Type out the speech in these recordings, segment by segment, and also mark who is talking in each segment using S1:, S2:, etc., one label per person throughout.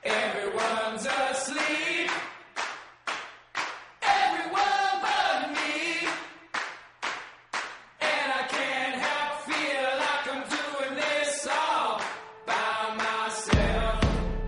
S1: Everyone's asleep. Everyone but me. And I can't help feel like I'm doing this all by myself.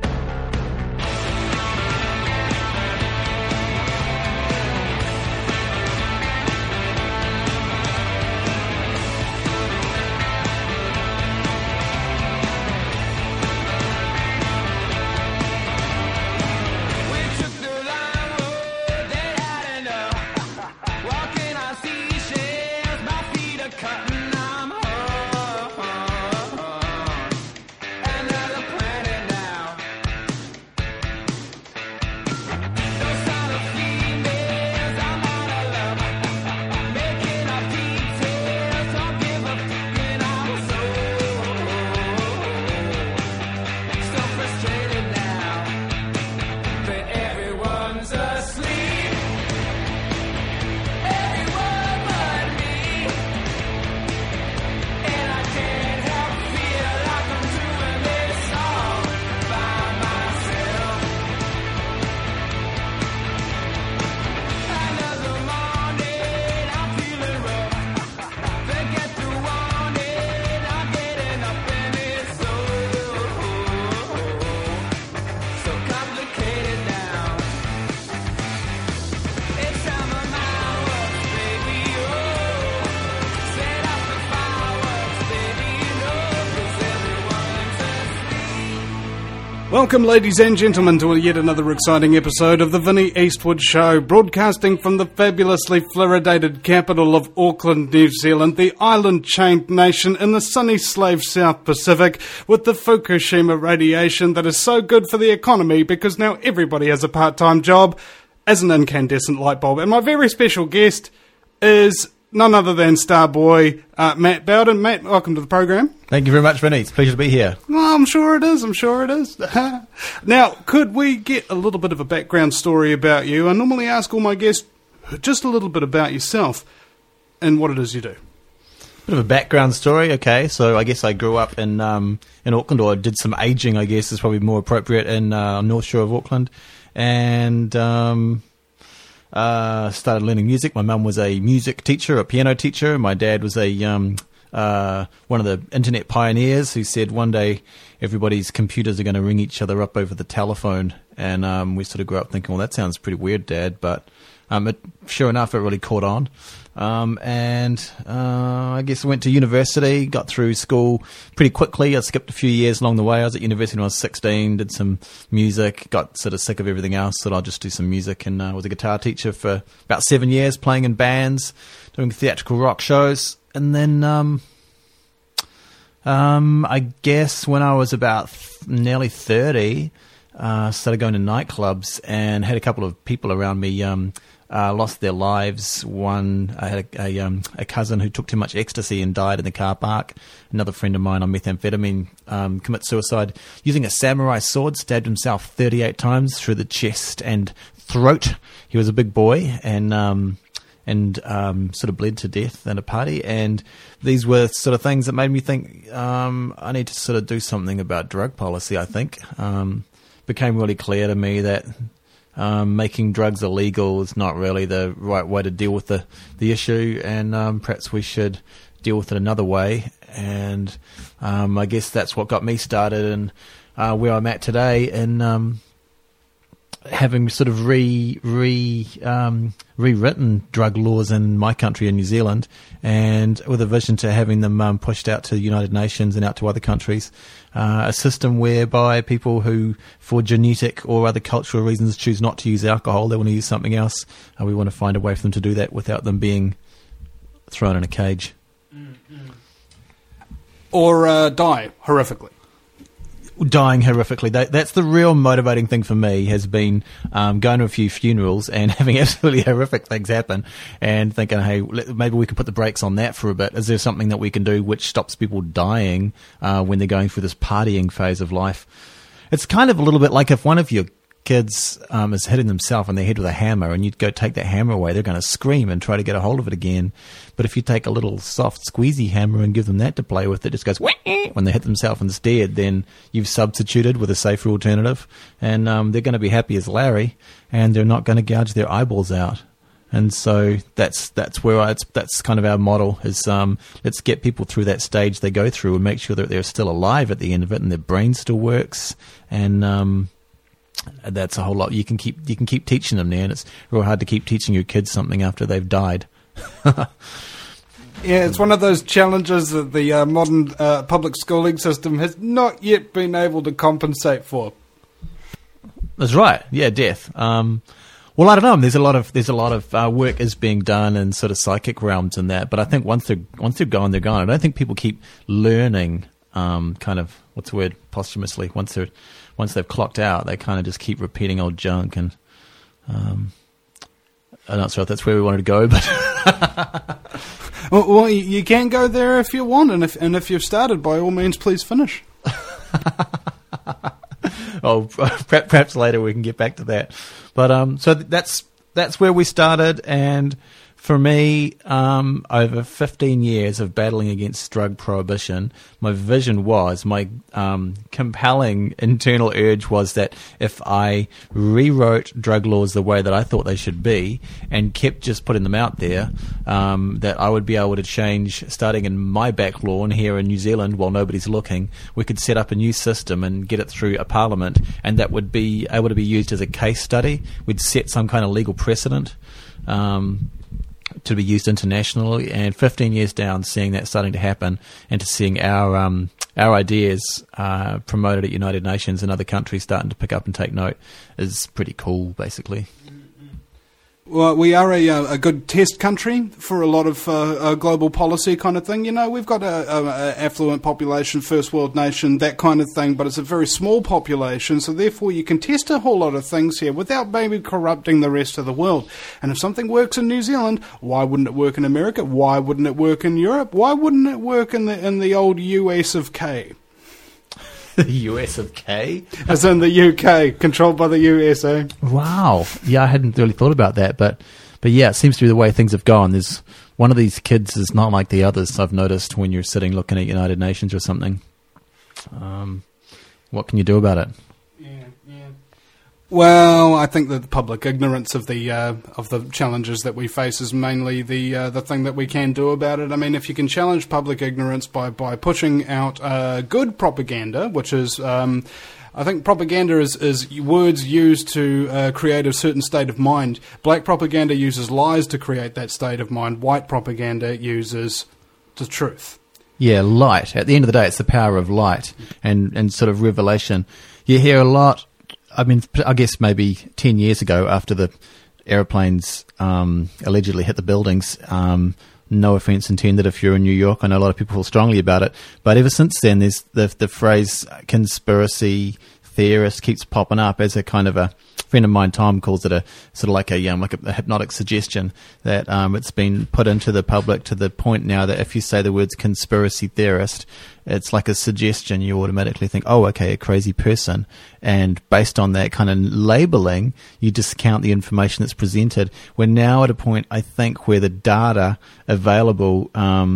S2: Welcome, ladies and gentlemen, to yet another exciting episode of the Vinnie Eastwood Show, broadcasting from the fabulously fluoridated capital of Auckland, New Zealand, the island-chained nation in the sunny slave South Pacific, with the Fukushima radiation that is so good for the economy because now everybody has a part-time job as an incandescent light bulb. And my very special guest is none other than Starboy Matt Bowden. Matt, welcome to the program.
S3: Thank you very much, Vinny. It's a pleasure to be here.
S2: Oh, I'm sure it is. Now, could we get a little bit of a background story about you? I normally ask all my guests just a little bit about yourself and what it is you do.
S3: Bit of a background story, okay. So I guess I grew up in Auckland, or did some aging, I guess is probably more appropriate, in North Shore of Auckland. And started learning music. My mum was a music teacher, a piano teacher. My dad was a one of the internet pioneers who said one day everybody's computers are going to ring each other up over the telephone. And we sort of grew up thinking, well, that sounds pretty weird, Dad. But sure enough, it really caught on. I guess I went to university, got through school pretty quickly. I skipped a few years along the way. I was at university when I was 16, did some music, got sort of sick of everything else, thought I'd just do some music, and was a guitar teacher for about 7 years, playing in bands, doing theatrical rock shows. And then I guess when I was about nearly 30, started going to nightclubs and had a couple of people around me lost their lives. One, I had a cousin who took too much ecstasy and died in the car park. Another friend of mine on methamphetamine commit suicide using a samurai sword, stabbed himself 38 times through the chest and throat. He was a big boy and sort of bled to death at a party. And these were sort of things that made me think, I need to sort of do something about drug policy, I think. Became really clear to me that making drugs illegal is not really the right way to deal with the issue, and perhaps we should deal with it another way. And I guess that's what got me started and where I'm at today, and having sort of rewritten drug laws in my country in New Zealand, and with a vision to having them pushed out to the United Nations and out to other countries. A system whereby people who, for genetic or other cultural reasons, choose not to use alcohol, they want to use something else. We want to find a way for them to do that without them being thrown in a cage.
S2: Or die horrifically.
S3: Dying horrifically. That's the real motivating thing for me, has been going to a few funerals and having absolutely horrific things happen and thinking, hey, maybe we can put the brakes on that for a bit. Is there something that we can do which stops people dying when they're going through this partying phase of life? It's kind of a little bit like if one of your kids is hitting themselves on their head with a hammer, and you go take that hammer away, they're going to scream and try to get a hold of it again. But if you take a little soft squeezy hammer and give them that to play with, it just goes when they hit themselves instead. Then you've substituted with a safer alternative, and they're going to be happy as Larry, and they're not going to gouge their eyeballs out. And so that's kind of our model is let's get people through that stage they go through and make sure that they're still alive at the end of it and their brain still works. And that's a whole lot. You can keep teaching them there, and it's real hard to keep teaching your kids something after they've died.
S2: Yeah, it's one of those challenges that the modern public schooling system has not yet been able to compensate for.
S3: That's right. Yeah, death. Well, I don't know. There's a lot of work is being done in sort of psychic realms and that. But I think once they're gone, they're gone. I don't think people keep learning. Kind of what's the word? Posthumously. Once they've clocked out, they kind of just keep repeating old junk. And I'm not sure if that's where we wanted to go, but
S2: well, you can go there if you want, and if you've started, by all means, please finish.
S3: Oh, perhaps later we can get back to that. But so that's where we started, and for me, over 15 years of battling against drug prohibition, my vision was, my compelling internal urge was that if I rewrote drug laws the way that I thought they should be and kept just putting them out there, that I would be able to change, starting in my back lawn here in New Zealand while nobody's looking, we could set up a new system and get it through a parliament, and that would be able to be used as a case study. We'd set some kind of legal precedent. To be used internationally, and 15 years down, seeing that starting to happen, and to seeing our ideas promoted at United Nations and other countries starting to pick up and take note is pretty cool, basically.
S2: Well, we are a good test country for a lot of global policy kind of thing. You know, we've got a affluent population, first world nation, that kind of thing, but it's a very small population, so therefore you can test a whole lot of things here without maybe corrupting the rest of the world. And if something works in New Zealand, why wouldn't it work in America? Why wouldn't it work in Europe? Why wouldn't it work in the old US of K?
S3: The US of K?
S2: As in the UK, controlled by the USA.
S3: Wow. Yeah, I hadn't really thought about that, but yeah, it seems to be the way things have gone. There's one of these kids is not like the others, I've noticed, when you're sitting looking at United Nations or something. What can you do about it?
S2: Well, I think that the public ignorance of the challenges that we face is mainly the thing that we can do about it. I mean, if you can challenge public ignorance by pushing out good propaganda, which is, I think propaganda is words used to create a certain state of mind. Black propaganda uses lies to create that state of mind. White propaganda uses the truth.
S3: Yeah, light. At the end of the day, it's the power of light and sort of revelation. You hear a lot. I mean, I guess maybe 10 years ago, after the aeroplanes allegedly hit the buildings, no offence intended if you're in New York, I know a lot of people feel strongly about it, but ever since then, there's the phrase conspiracy theorist keeps popping up as a kind of a friend of mine, Tom, calls it a sort of like a hypnotic suggestion that it's been put into the public to the point now that if you say the words conspiracy theorist, it's like a suggestion. You automatically think, oh, okay, a crazy person. And based on that kind of labeling, you discount the information that's presented. We're now at a point, I think, where the data available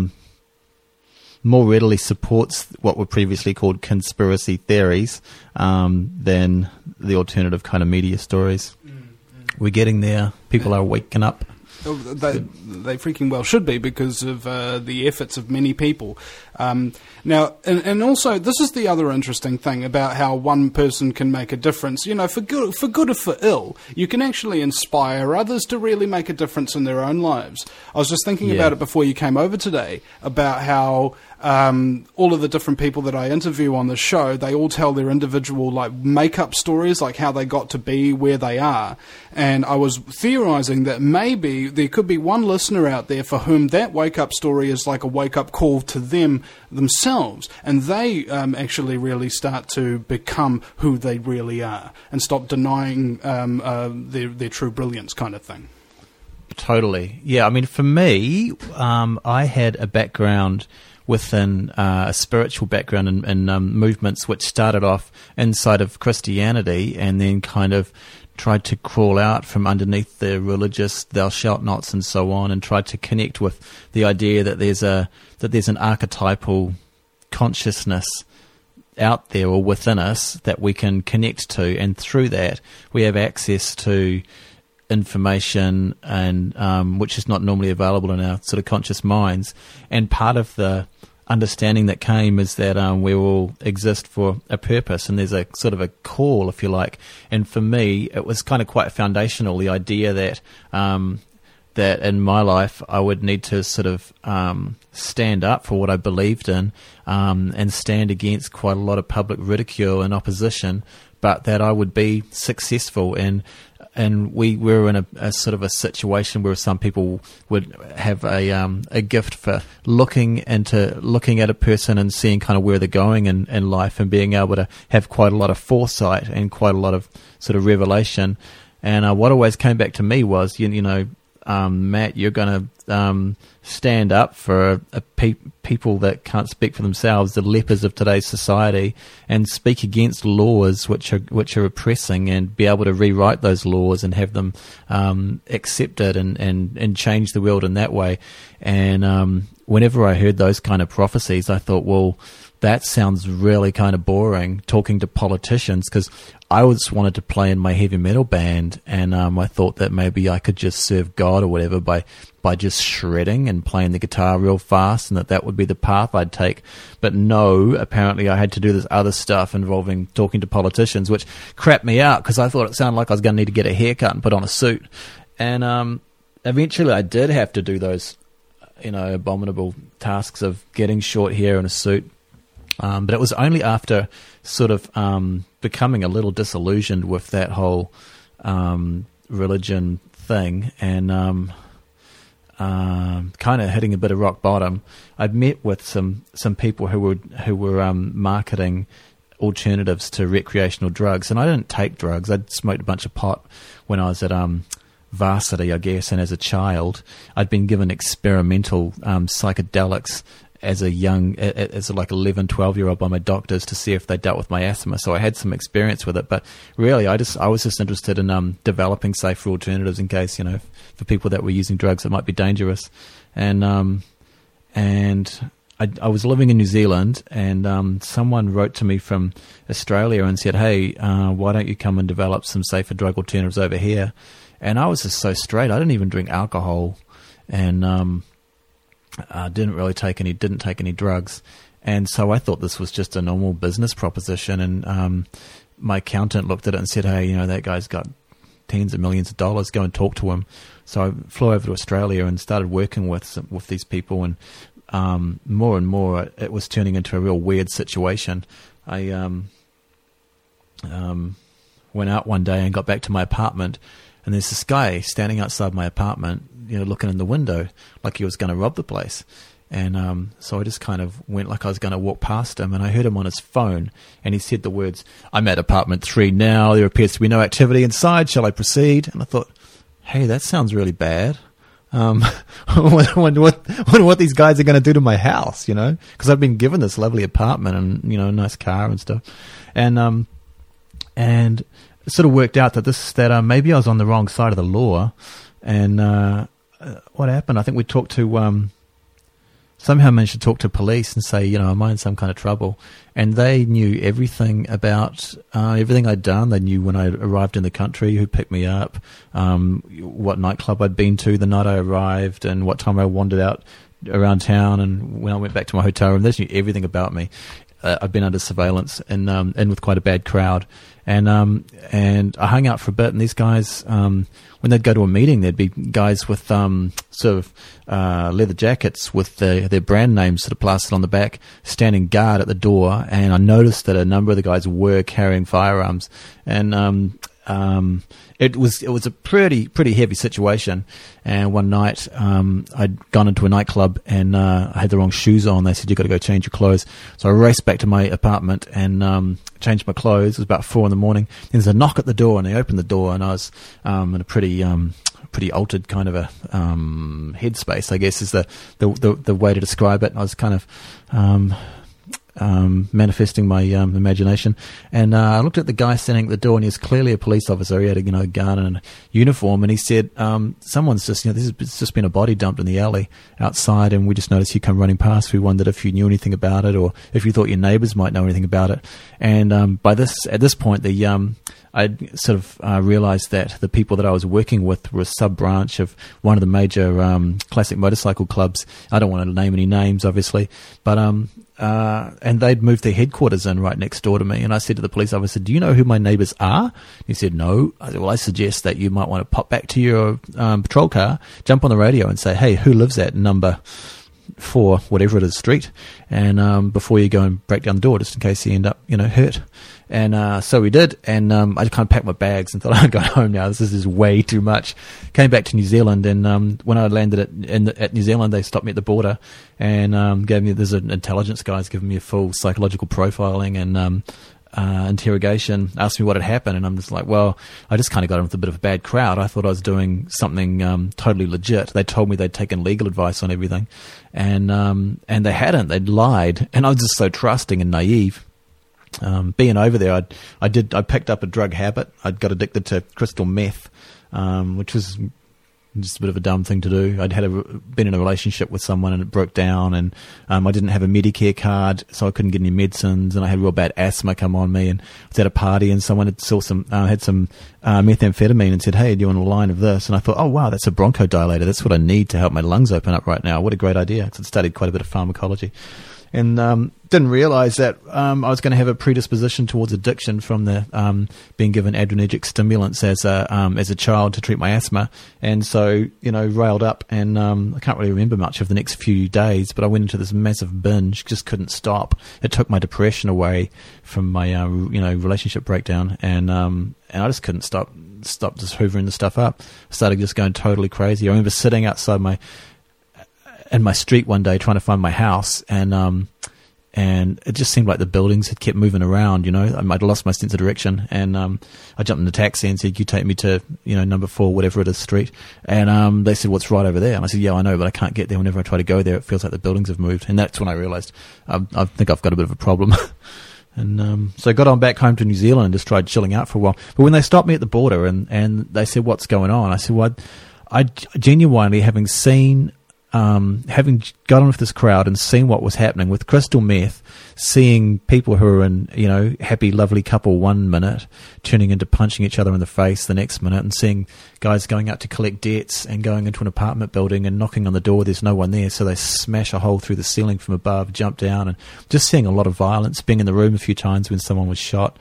S3: more readily supports what were previously called conspiracy theories than the alternative kind of media stories. We're getting there. People are waking up.
S2: They freaking well should be, because of the efforts of many people. Now, and also, this is the other interesting thing about how one person can make a difference. You know, for good or for ill, you can actually inspire others to really make a difference in their own lives. I was just thinking about it before you came over today, about how all of the different people that I interview on the show, they all tell their individual make-up stories, like how they got to be where they are. And I was theorizing that maybe there could be one listener out there for whom that wake-up story is like a wake-up call to them themselves, and they actually really start to become who they really are and stop denying their true brilliance, kind of thing.
S3: Totally. Yeah, I mean, for me, I had a background within a spiritual background and movements which started off inside of Christianity and then kind of tried to crawl out from underneath the religious thou shalt nots and so on, and tried to connect with the idea that there's an archetypal consciousness out there or within us that we can connect to, and through that we have access to information and which is not normally available in our sort of conscious minds. And part of the understanding that came is that we all exist for a purpose, and there's a sort of a call, if you like. And for me, it was kind of quite foundational, the idea that that in my life I would need to sort of stand up for what I believed in and stand against quite a lot of public ridicule and opposition, but that I would be successful. And we were in a sort of a situation where some people would have a gift for looking at a person and seeing kind of where they're going in life, and being able to have quite a lot of foresight and quite a lot of sort of revelation. And what always came back to me was, Matt, you're going to stand up for people that can't speak for themselves, the lepers of today's society, and speak against laws which are oppressing, and be able to rewrite those laws and have them accepted and change the world in that way. And whenever I heard those kind of prophecies, I thought, well, that sounds really kind of boring, talking to politicians, because I always wanted to play in my heavy metal band, and I thought that maybe I could just serve God or whatever by just shredding and playing the guitar real fast, and that would be the path I'd take. But no, apparently I had to do this other stuff involving talking to politicians, which crapped me out because I thought it sounded like I was going to need to get a haircut and put on a suit. And eventually I did have to do those, abominable tasks of getting short hair and a suit. But it was only after sort of becoming a little disillusioned with that whole religion thing, and kind of hitting a bit of rock bottom. I'd met with some people who were marketing alternatives to recreational drugs, and I didn't take drugs. I'd smoked a bunch of pot when I was at varsity, I guess, and as a child I'd been given experimental psychedelics as like 11, 12-year-old by my doctors to see if they dealt with my asthma. So I had some experience with it, but really I was just interested in developing safer alternatives in case, for people that were using drugs that might be dangerous. And I was living in New Zealand, and someone wrote to me from Australia and said, hey, why don't you come and develop some safer drug alternatives over here? And I was just so straight. I didn't even drink alcohol, and didn't take any drugs, and so I thought this was just a normal business proposition. And my accountant looked at it and said, "Hey, that guy's got tens of millions of dollars. Go and talk to him." So I flew over to Australia and started working with these people, and more and more it was turning into a real weird situation. I went out one day and got back to my apartment, and there's this guy standing outside my apartment, looking in the window like he was going to rob the place. And so I just kind of went like I was going to walk past him, and I heard him on his phone, and he said the words, "I'm at apartment 3 now. There appears to be no activity inside. Shall I proceed?" And I thought, hey, that sounds really bad. What these guys are going to do to my house, because I've been given this lovely apartment and, a nice car and stuff. And it sort of worked out that maybe I was on the wrong side of the law. And what happened? I think we talked to somehow managed to talk to police and say, am I in some kind of trouble? And they knew everything about everything I'd done. They knew when I arrived in the country, who picked me up, what nightclub I'd been to the night I arrived, and what time I wandered out around town, and when I went back to my hotel room. They just knew everything about me. I've been under surveillance and with quite a bad crowd. And I hung out for a bit, and these guys, when they'd go to a meeting, there'd be guys with sort of leather jackets with their brand names sort of plastered on the back, standing guard at the door. And I noticed that a number of the guys were carrying firearms, and it was a pretty heavy situation. And one night, I'd gone into a nightclub and I had the wrong shoes on. They said, "You've got to go change your clothes." So I raced back to my apartment and changed my clothes. It was about 4 a.m. And there's a knock at the door, and they opened the door, and I was in a pretty pretty altered kind of a headspace, I guess is the way to describe it. I was kind of manifesting my imagination, and I looked at the guy standing at the door, and he was clearly a police officer. He had a gun and a uniform, and he said, "Someone's just it's just been a body dumped in the alley outside, and we just noticed you come running past. We wondered if you knew anything about it, or if you thought your neighbours might know anything about it." And at this point, I sort of realised that the people that I was working with were a sub-branch of one of the major classic motorcycle clubs. I don't want to name any names, obviously, but and they'd moved their headquarters in right next door to me. And I said to the police officer, "Do you know who my neighbours are?" He said, "No." I said, "Well, I suggest that you might want to pop back to your patrol car, jump on the radio and say, 'Hey, who lives at number 4, whatever it is, street?' And before you go and break down the door, just in case you end up, hurt." And so we did, and I kind of packed my bags and thought, "I'm going home now. This is way too much." Came back to New Zealand, and when I landed at New Zealand, they stopped me at the border and gave me, there's an intelligence guy's giving me a full psychological profiling and interrogation, asked me what had happened, and I'm just like, well, I just kind of got in with a bit of a bad crowd. I thought I was doing something totally legit. They told me they'd taken legal advice on everything, and they hadn't. They'd lied, and I was just so trusting and naive. Being over there, I picked up a drug habit. I'd got addicted to crystal meth, which was just a bit of a dumb thing to do. I'd been in a relationship with someone and it broke down, and I didn't have a Medicare card, so I couldn't get any medicines, and I had real bad asthma come on me. And I was at a party, and someone had had some methamphetamine and said, "Hey, do you want a line of this?" And I thought, "Oh wow, that's a bronchodilator. That's what I need to help my lungs open up right now. What a great idea!" Because I'd studied quite a bit of pharmacology. And didn't realise that I was going to have a predisposition towards addiction from the being given adrenergic stimulants as a child to treat my asthma. And so, railed up, and I can't really remember much of the next few days, but I went into this massive binge, just couldn't stop. It took my depression away from my relationship breakdown, and I just couldn't stop just hoovering the stuff up. I started just going totally crazy. I remember sitting outside in my street one day trying to find my house, and it just seemed like the buildings had kept moving around. I'd lost my sense of direction, and I jumped in the taxi and said, "Can you take me to number 4, whatever it is, street?" And they said, "What's right over there?" And I said, "Yeah, I know, but I can't get there. Whenever I try to go there, it feels like the buildings have moved." And that's when I realised I think I've got a bit of a problem. And so I got on back home to New Zealand and just tried chilling out for a while. But when they stopped me at the border and they said, "What's going on?" I said, "Well, I genuinely, having got on with this crowd and seen what was happening with crystal meth, seeing people who are in, happy, lovely couple 1 minute turning into punching each other in the face the next minute, and seeing guys going out to collect debts and going into an apartment building and knocking on the door, there's no one there, so they smash a hole through the ceiling from above, jump down, and just seeing a lot of violence, being in the room a few times when someone was shot,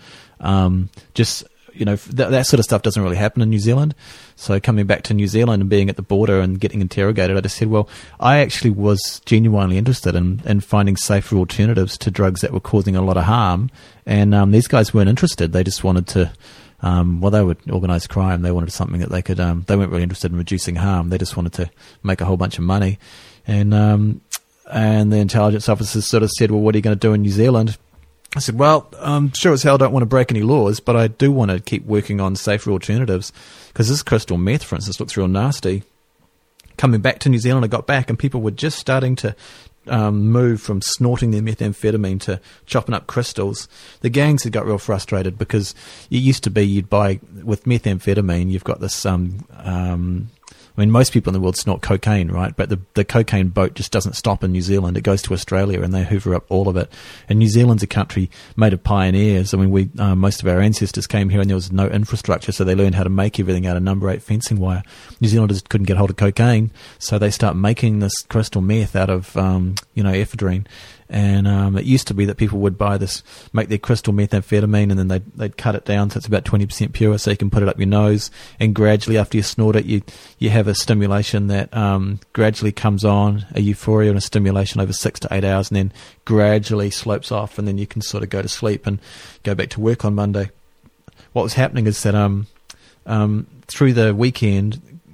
S3: that sort of stuff doesn't really happen in New Zealand. So coming back to New Zealand and being at the border and getting interrogated, I just said, well, I actually was genuinely interested in finding safer alternatives to drugs that were causing a lot of harm. And these guys weren't interested. They just wanted to, they were organised crime. They wanted something that they could, they weren't really interested in reducing harm. They just wanted to make a whole bunch of money. And the intelligence officers sort of said, well, what are you going to do in New Zealand? I said, well, sure as hell don't want to break any laws, but I do want to keep working on safer alternatives, because this crystal meth, for instance, looks real nasty. Coming back to New Zealand, I got back and people were just starting to move from snorting their methamphetamine to chopping up crystals. The gangs had got real frustrated because it used to be you'd buy, with methamphetamine, you've got this most people in the world snort cocaine, right? But the cocaine boat just doesn't stop in New Zealand. It goes to Australia and they hoover up all of it. And New Zealand's a country made of pioneers. I mean, most of our ancestors came here and there was no infrastructure, so they learned how to make everything out of number 8 fencing wire. New Zealanders couldn't get hold of cocaine, so they start making this crystal meth out of, ephedrine. And it used to be that people would buy this, make their crystal methamphetamine, and then they'd cut it down so it's about 20% pure, so you can put it up your nose, and gradually after you snort it, you have a stimulation that gradually comes on, a euphoria and a stimulation over 6 to 8 hours, and then gradually slopes off, and then you can sort of go to sleep and go back to work on Monday. What was happening is that through the weekend,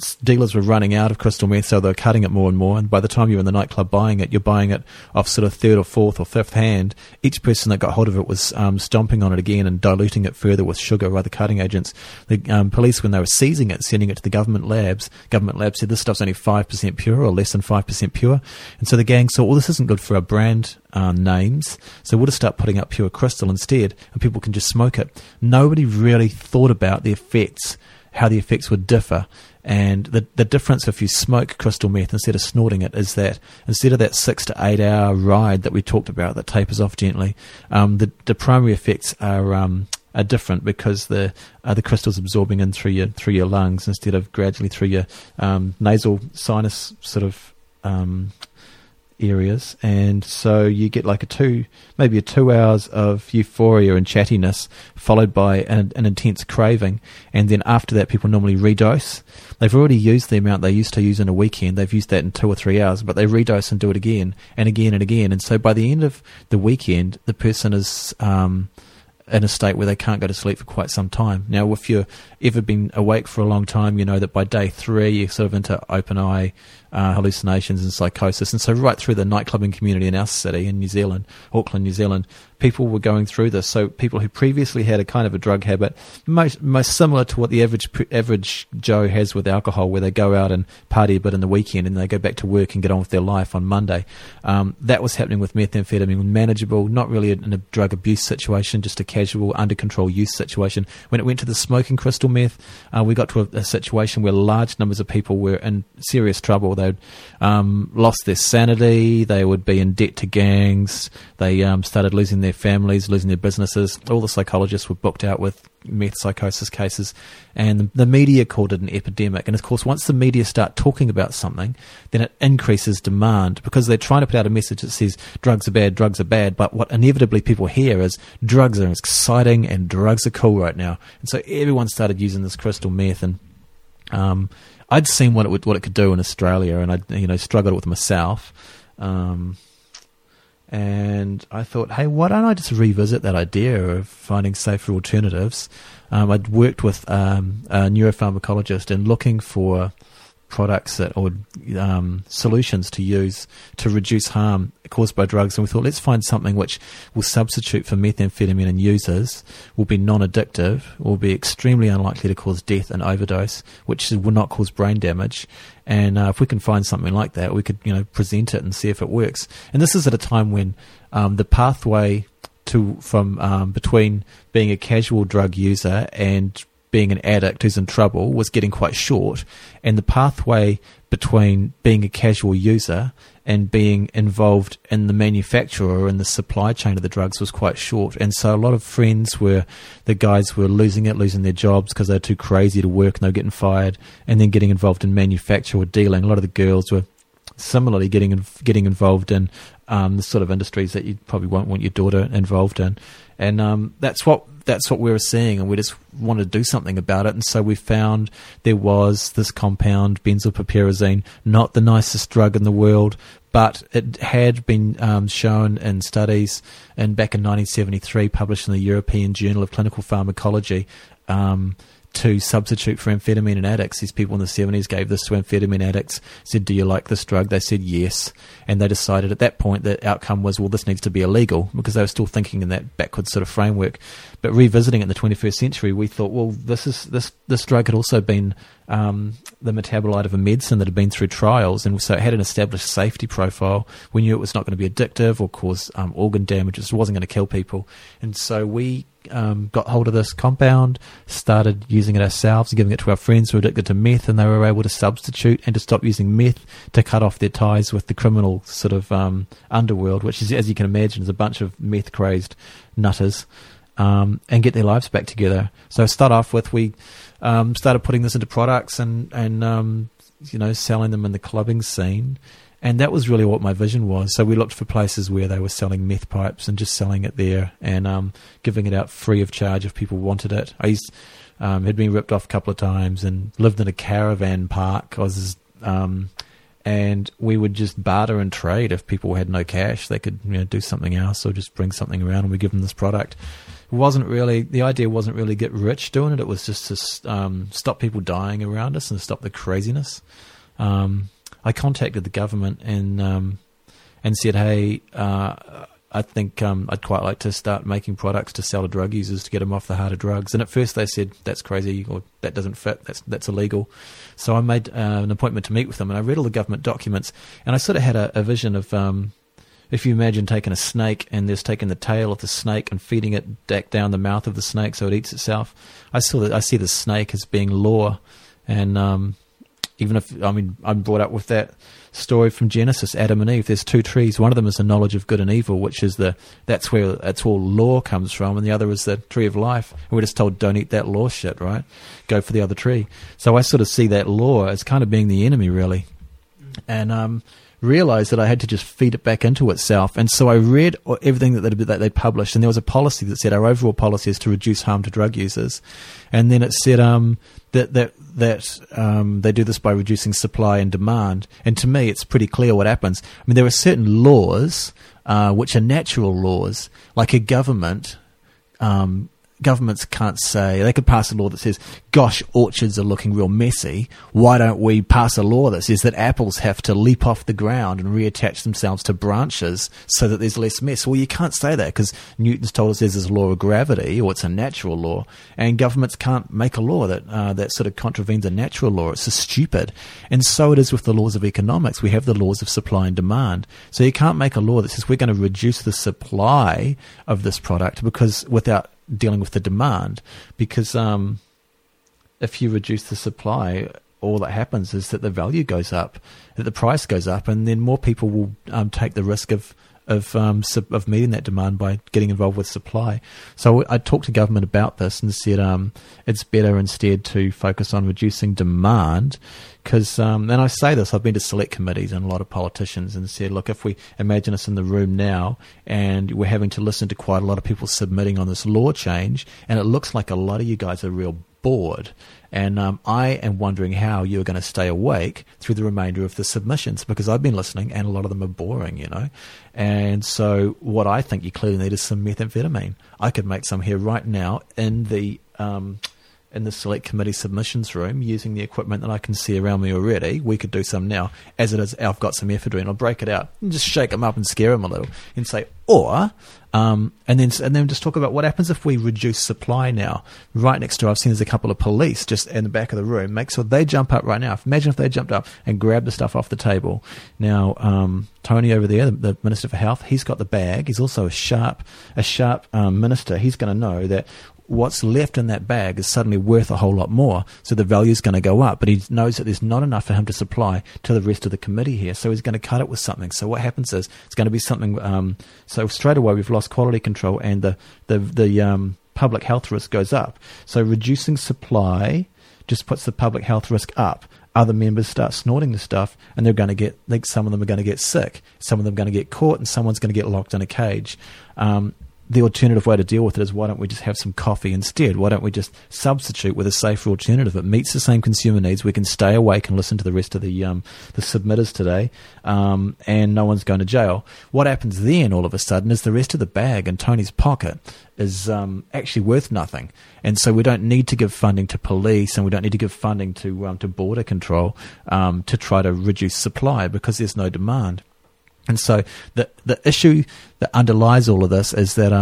S3: dealers were running out of crystal meth, so they were cutting it more and more. And by the time you're in the nightclub buying it, you're buying it off sort of third or fourth or fifth hand. Each person that got hold of it was stomping on it again and diluting it further with sugar or other cutting agents. The police, when they were seizing it, sending it to the government labs said this stuff's only 5% pure or less than 5% pure. And so the gang saw, well, this isn't good for our brand names, so we'll just start putting up pure crystal instead, and people can just smoke it. Nobody really thought about the effects, how the effects would differ. And the difference if you smoke crystal meth instead of snorting it is that instead of that 6 to 8 hour ride that we talked about that tapers off gently, the primary effects are different because the crystal's absorbing in through your lungs instead of gradually through your nasal sinus sort of areas. And so you get like maybe 2 hours of euphoria and chattiness followed by an intense craving, and then after that people normally redose. They've already used the amount they used to use in a weekend. They've used that in 2 or 3 hours, but they redose and do it again and again and again. And so by the end of the weekend, the person is in a state where they can't go to sleep for quite some time. Now, if you've ever been awake for a long time, you know that by day 3 you're sort of into open eye hallucinations and psychosis. And so right through the nightclubbing community in our city in New Zealand, Auckland, New Zealand, people were going through this. So people who previously had a kind of a drug habit, most similar to what the average Joe has with alcohol, where they go out and party a bit in the weekend and they go back to work and get on with their life on Monday. That was happening with methamphetamine, manageable, not really in a drug abuse situation, just a casual, under control use situation. When it went to the smoking crystal meth, we got to a situation where large numbers of people were in serious trouble. They'd lost their sanity, they would be in debt to gangs, they started losing their families, losing their businesses. All the psychologists were booked out with meth psychosis cases, and the media called it an epidemic. And of course, once the media start talking about something, then it increases demand, because they're trying to put out a message that says drugs are bad, but what inevitably people hear is drugs are exciting and drugs are cool right now. And so everyone started using this crystal meth, and I'd seen what it could do in Australia, and I struggled with it myself. And I thought, hey, why don't I just revisit that idea of finding safer alternatives? I'd worked with a neuropharmacologist and looking for products or solutions to use to reduce harm caused by drugs, and we thought, let's find something which will substitute for methamphetamine in users, will be non-addictive, will be extremely unlikely to cause death and overdose, which will not cause brain damage. And if we can find something like that, we could present it and see if it works. And this is at a time when the pathway from between being a casual drug user and being an addict who's in trouble was getting quite short, and the pathway between being a casual user and being involved in the manufacturer and the supply chain of the drugs was quite short. And so a lot of friends the guys were losing their jobs because they were too crazy to work and they were getting fired, and then getting involved in manufacture or dealing. A lot of the girls were similarly getting involved in the sort of industries that you probably won't want your daughter involved in. And that's what we were seeing, and we just wanted to do something about it. And so we found there was this compound, benzylpiperazine, not the nicest drug in the world, but it had been shown in studies, and back in 1973 published in the European Journal of Clinical Pharmacology, to substitute for amphetamine in addicts. These people in the 70s gave this to amphetamine addicts, said, do you like this drug? They said yes. And they decided at that point the outcome was, well, this needs to be illegal, because they were still thinking in that backward sort of framework. But revisiting it in the 21st century, we thought, well, this drug had also been the metabolite of a medicine that had been through trials, and so it had an established safety profile. We knew it was not going to be addictive or cause organ damage. It wasn't going to kill people. And so we got hold of this compound, started using it ourselves, giving it to our friends who were addicted to meth, and they were able to substitute and to stop using meth to cut off their ties with the criminal sort of underworld, which is, as you can imagine, is a bunch of meth-crazed nutters, and get their lives back together. So to start off with, we started putting this into products and selling them in the clubbing scene. And that was really what my vision was. So we looked for places where they were selling meth pipes and just selling it there, and giving it out free of charge if people wanted it. I had been ripped off a couple of times and lived in a caravan park. And we would just barter and trade. If people had no cash, they could do something else or just bring something around, and we give them this product. the idea wasn't really get rich doing it. It was just to stop people dying around us and stop the craziness. I contacted the government and said, hey, I think I'd quite like to start making products to sell to drug users to get them off the harder drugs. And at first they said, that's crazy, or that doesn't fit, that's illegal. So I made an appointment to meet with them, and I read all the government documents, and I sort of had a vision of, if you imagine taking a snake and there's taking the tail of the snake and feeding it back down the mouth of the snake so it eats itself. I see the snake as being law, and even if, I'm brought up with that story from Genesis, Adam and Eve. There's two trees. One of them is the knowledge of good and evil, which is that's where all law comes from, and the other is the tree of life. And we're just told, don't eat that law shit, right? Go for the other tree. So I sort of see that law as kind of being the enemy, really. And realized that I had to just feed it back into itself. And so I read everything that they published, and there was a policy that said our overall policy is to reduce harm to drug users. And then it said that they do this by reducing supply and demand. And to me, it's pretty clear what happens. I mean, there are certain laws which are natural laws, like a government. Governments can't say, they could pass a law that says, gosh, orchards are looking real messy. Why don't we pass a law that says that apples have to leap off the ground and reattach themselves to branches so that there's less mess? Well, you can't say that because Newton's told us there's a law of gravity, or it's a natural law, and governments can't make a law that sort of contravenes a natural law. It's just stupid. And so it is with the laws of economics. We have the laws of supply and demand. So you can't make a law that says we're going to reduce the supply of this product because without dealing with the demand, because if you reduce the supply, all that happens is that the value goes up, that the price goes up, and then more people will take the risk of meeting that demand by getting involved with supply. So I talked to government about this and said it's better instead to focus on reducing demand, because and I say this, I've been to select committees and a lot of politicians and said, look, if we imagine us in the room now and we're having to listen to quite a lot of people submitting on this law change, and it looks like a lot of you guys are real bored, and I am wondering how you're going to stay awake through the remainder of the submissions, because I've been listening and a lot of them are boring, you know. And so what I think you clearly need is some methamphetamine. I could make some here right now in the select committee submissions room using the equipment that I can see around me already. We could do some now. As it is, I've got some ephedrine. I'll break it out and just shake them up and scare them a little and say, and then just talk about what happens if we reduce supply now. Right next door, I've seen there's a couple of police just in the back of the room. Make sure they jump up right now. Imagine if they jumped up and grabbed the stuff off the table. Now, Tony over there, the Minister for Health, he's got the bag. He's also a sharp minister. He's going to know that what's left in that bag is suddenly worth a whole lot more, so the value is going to go up, but he knows that there's not enough for him to supply to the rest of the committee here, so he's going to cut it with something. So what happens is it's going to be something, so straight away we've lost quality control, and the public health risk goes up. So reducing supply just puts the public health risk up. Other members start snorting the stuff, and they're going to some of them are going to get sick, some of them are going to get caught, and someone's going to get locked in a cage. The alternative way to deal with it is, why don't we just have some coffee instead? Why don't we just substitute with a safer alternative? It meets the same consumer needs. We can stay awake and listen to the rest of the submitters today, and no one's going to jail. What happens then all of a sudden is the rest of the bag in Tony's pocket is actually worth nothing. And so we don't need to give funding to police, and we don't need to give funding to border control to try to reduce supply, because there's no demand. And so the issue that underlies all of this is that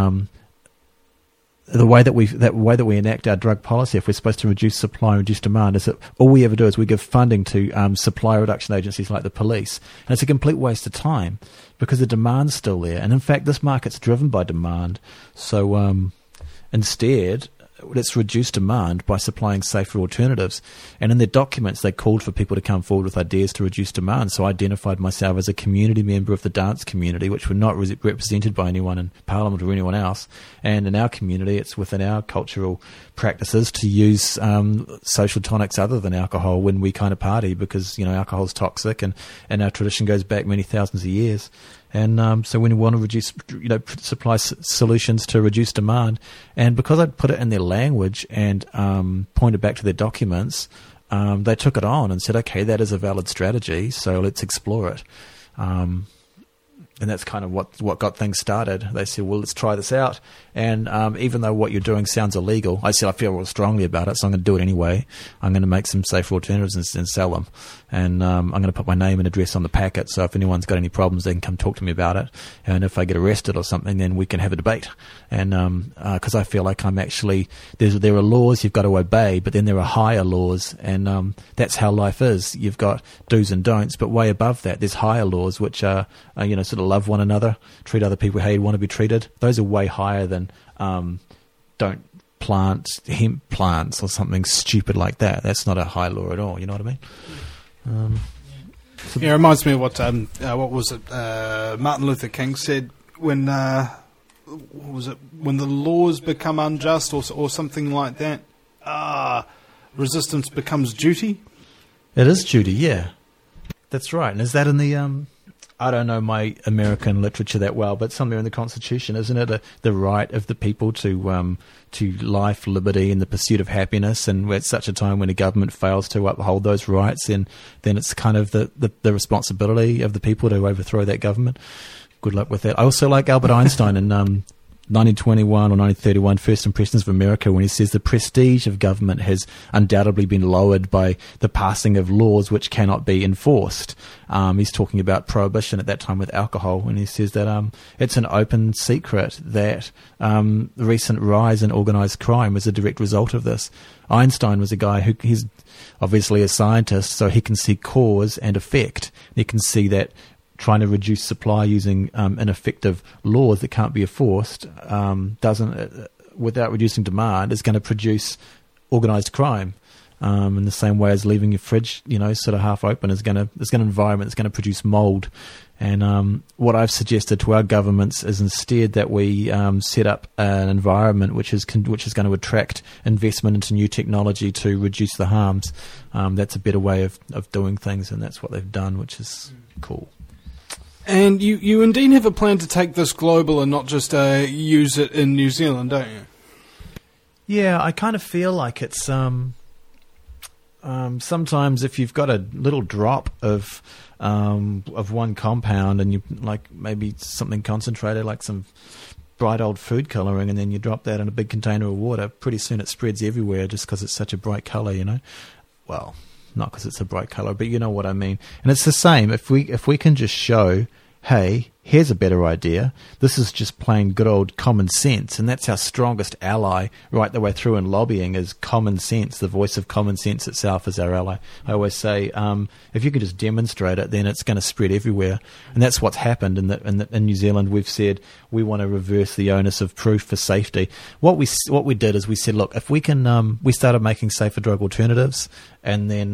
S3: the way that we enact our drug policy, if we're supposed to reduce supply and reduce demand, is that all we ever do is we give funding to supply reduction agencies like the police, and it's a complete waste of time because the demand's still there. And in fact, this market's driven by demand. So instead, let's reduce demand by supplying safer alternatives. And in their documents, they called for people to come forward with ideas to reduce demand. So I identified myself as a community member of the dance community, which were not represented by anyone in Parliament or anyone else. And in our community, it's within our cultural practices to use social tonics other than alcohol when we kind of party, because, you know, alcohol is toxic, and our tradition goes back many thousands of years. And so when we want to reduce, supply solutions to reduce demand, and because I put it in their language and pointed back to their documents, they took it on and said, okay, that is a valid strategy, so let's explore it. that's kind of what got things started. They said, well, let's try this out. And even though what you're doing sounds illegal, I said I feel real strongly about it, so I'm going to do it anyway. I'm going to make some safer alternatives and sell them. And I'm going to put my name and address on the packet, so if anyone's got any problems, they can come talk to me about it. And if I get arrested or something, then we can have a debate. And because I feel like I'm actually, there are laws you've got to obey, but then there are higher laws, and that's how life is. You've got do's and don'ts, but way above that, there's higher laws which are sort of love one another, treat other people how you want to be treated. Those are way higher than don't plant hemp plants or something stupid like that. That's not a high law at all. You know what I mean?
S2: It reminds me of what was it? Martin Luther King said when what was it? When the laws become unjust or something like that, resistance becomes duty.
S3: It is duty, yeah. That's right. And is that in the I don't know my American literature that well, but somewhere in the Constitution, isn't it the right of the people to life, liberty, and the pursuit of happiness? And at such a time when a government fails to uphold those rights, then it's kind of the responsibility of the people to overthrow that government. Good luck with that. I also like Albert Einstein in 1921 or 1931, First Impressions of America, when he says the prestige of government has undoubtedly been lowered by the passing of laws which cannot be enforced. He's talking about prohibition at that time with alcohol, and he says that it's an open secret that the recent rise in organised crime was a direct result of this. Einstein was a guy he's obviously a scientist, so he can see cause and effect. He can see that trying to reduce supply using ineffective laws that can't be enforced without reducing demand, is going to produce organised crime. In the same way as leaving your fridge, sort of half open is going to an environment that's going to produce mould. And what I've suggested to our governments is instead that we set up an environment which is going to attract investment into new technology to reduce the harms. That's a better way of doing things, and that's what they've done, which is cool.
S2: And you indeed have a plan to take this global and not just use it in New Zealand, don't you?
S3: Yeah, I kind of feel like it's sometimes if you've got a little drop of one compound and you like maybe something concentrated like some bright old food colouring, and then you drop that in a big container of water, pretty soon it spreads everywhere just because it's such a bright colour, Well, not because it's a bright colour, but you know what I mean. And it's the same. If we can just show, hey, here's a better idea. This is just plain good old common sense, and that's our strongest ally right the way through in lobbying is common sense. The voice of common sense itself is our ally. I always say, if you can just demonstrate it, then it's going to spread everywhere, and that's what's happened. In New Zealand, we've said we want to reverse the onus of proof for safety. What we did is we said, look, if we can, we started making safer drug alternatives, and then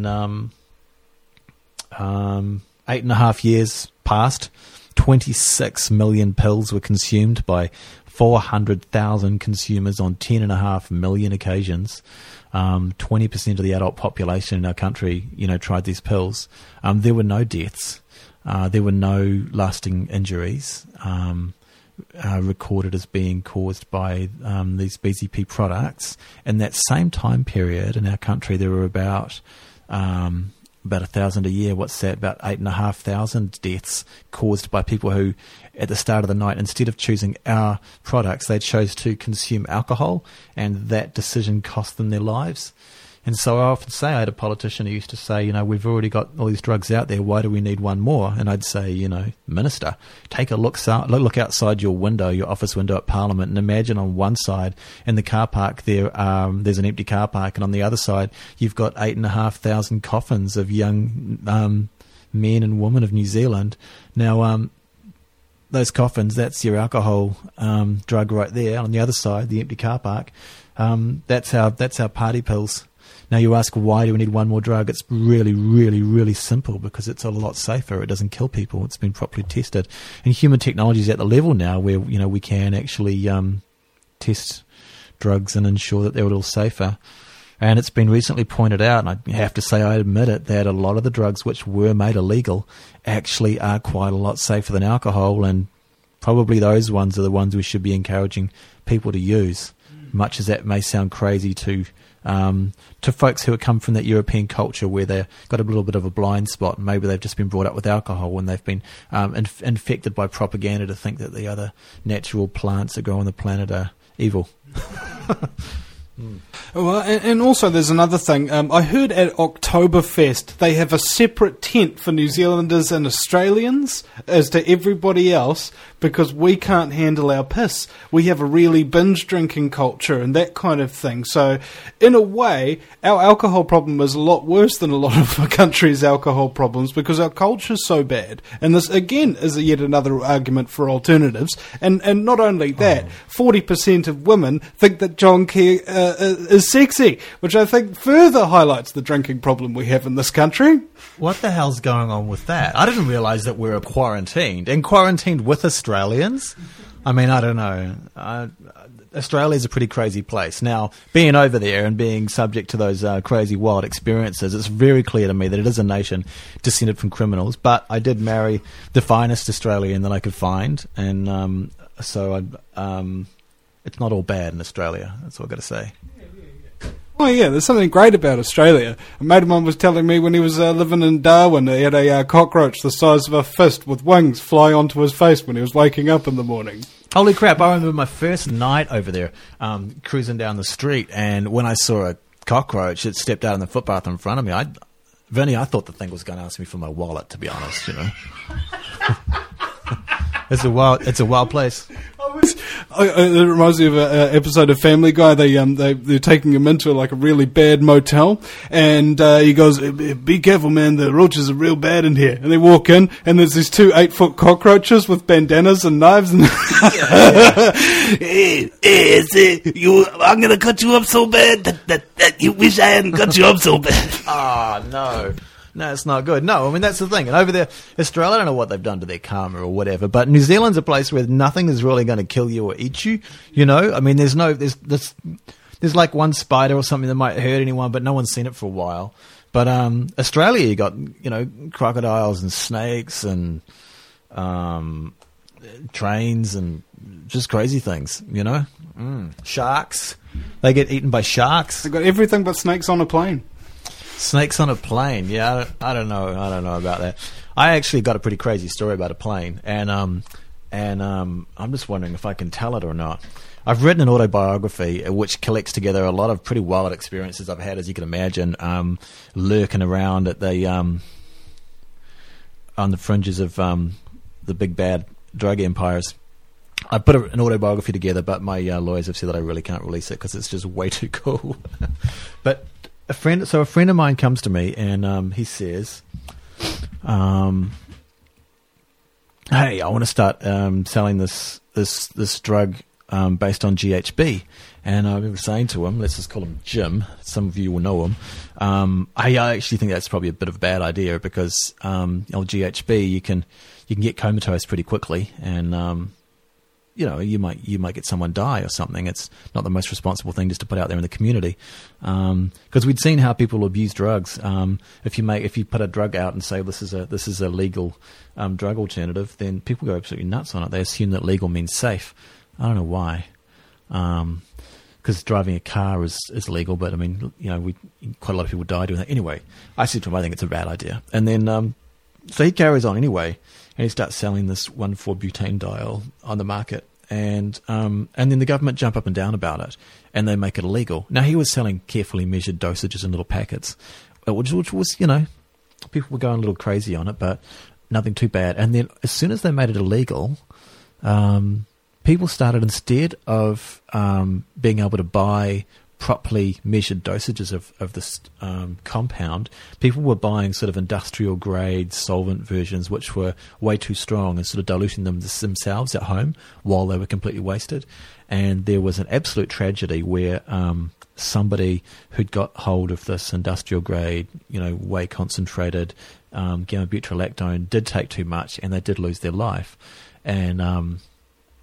S3: 8.5 years passed. 26 million pills were consumed by 400,000 consumers on 10.5 million occasions. 20% of the adult population in our country, tried these pills. There were no deaths. There were no lasting injuries recorded as being caused by these BZP products. In that same time period in our country, there were about 1,000 a year. What's that? About 8,500 deaths caused by people who, at the start of the night, instead of choosing our products, they chose to consume alcohol, and that decision cost them their lives. And so I often say, I had a politician who used to say, we've already got all these drugs out there, why do we need one more? And I'd say, Minister, take a look outside your window, your office window at Parliament, and imagine on one side in the car park there's an empty car park, and on the other side you've got 8,500 coffins of young men and women of New Zealand. Now, those coffins, that's your alcohol drug right there. On the other side, the empty car park, that's our party pills. Now you ask, why do we need one more drug? It's really, really, really simple, because it's a lot safer. It doesn't kill people. It's been properly tested. And human technology is at the level now where, we can actually test drugs and ensure that they're a little safer. And it's been recently pointed out, and I have to say I admit it, that a lot of the drugs which were made illegal actually are quite a lot safer than alcohol, and probably those ones are the ones we should be encouraging people to use much as that may sound crazy to folks who come from that European culture where they've got a little bit of a blind spot, and maybe they've just been brought up with alcohol and they've been infected by propaganda to think that the other natural plants that grow on the planet are evil.
S2: Well, and also there's another thing. I heard at Oktoberfest they have a separate tent for New Zealanders and Australians as to everybody else because we can't handle our piss. We have a really binge drinking culture and that kind of thing. So, in a way, our alcohol problem is a lot worse than a lot of the country's alcohol problems because our culture's so bad. And this, again, is yet another argument for alternatives. And not only that, 40% of women think that John Key is sexy, which I think further highlights the drinking problem we have in this country.
S3: What the hell's going on with that? I didn't realise that we were quarantined. And quarantined with Australians? I mean, I don't know. Australia's a pretty crazy place. Now, being over there and being subject to those crazy wild experiences, it's very clear to me that it is a nation descended from criminals. But I did marry the finest Australian that I could find. And so it's not all bad in Australia. That's all I've got to say.
S2: Oh yeah, there's something great about Australia. A mate of mine was telling me when he was living in Darwin, he had a cockroach the size of a fist with wings fly onto his face when he was waking up in the morning.
S3: Holy crap, I remember my first night over there, cruising down the street, and when I saw a cockroach, it stepped out in the footpath in front of me. Vinny, I thought the thing was going to ask me for my wallet, to be honest, you know. It's a wild place.
S2: It reminds me of an episode of Family Guy. They're taking him into like a really bad motel, and he goes, "Be careful, man. The roaches are real bad in here." And they walk in, and there's these 2 8-foot cockroaches with bandanas and knives. And I'm gonna cut you up so bad that you wish I hadn't cut you up so bad.
S3: Ah, no. No, it's not good. No, I mean, that's the thing. And over there, Australia, I don't know what they've done to their karma or whatever, but New Zealand's a place where nothing is really going to kill you or eat you, you know? I mean, there's like one spider or something that might hurt anyone, but no one's seen it for a while. But Australia, you got, you know, crocodiles and snakes and trains and just crazy things, you know? Sharks. They get eaten by sharks.
S2: They've got everything but snakes on a plane.
S3: Snakes on a plane, yeah, I don't know about that. I actually got a pretty crazy story about a plane, and I'm just wondering if I can tell it or not. I've written an autobiography which collects together a lot of pretty wild experiences I've had, as you can imagine, lurking around at the on the fringes of the big bad drug empires. I put an autobiography together, but my lawyers have said that I really can't release it because it's just way too cool. But a friend of mine comes to me and he says, "Hey, I want to start selling this drug based on GHB." And I remember saying to him, let's just call him Jim. Some of you will know him. I actually think that's probably a bit of a bad idea because GHB you can get comatose pretty quickly, and you know, you might get someone die or something. It's not the most responsible thing just to put out there in the community, because we'd seen how people abuse drugs. If you put a drug out and say this is a legal drug alternative, then people go absolutely nuts on it. They assume that legal means safe. I don't know why, because driving a car is legal, but I mean, you know, quite a lot of people die doing that. Anyway, I said to him, I think it's a bad idea, and then so he carries on anyway. And he starts selling this 1,4-butanediol on the market, and then the government jump up and down about it, and they make it illegal. Now, he was selling carefully measured dosages in little packets, which was, you know, people were going a little crazy on it, but nothing too bad. And then as soon as they made it illegal, people started, instead of being able to buy properly measured dosages of this compound, people were buying sort of industrial grade solvent versions which were way too strong and sort of diluting them themselves at home while they were completely wasted. And there was an absolute tragedy where somebody who'd got hold of this industrial grade, you know, way concentrated gamma-butyroactone did take too much, and they did lose their life. And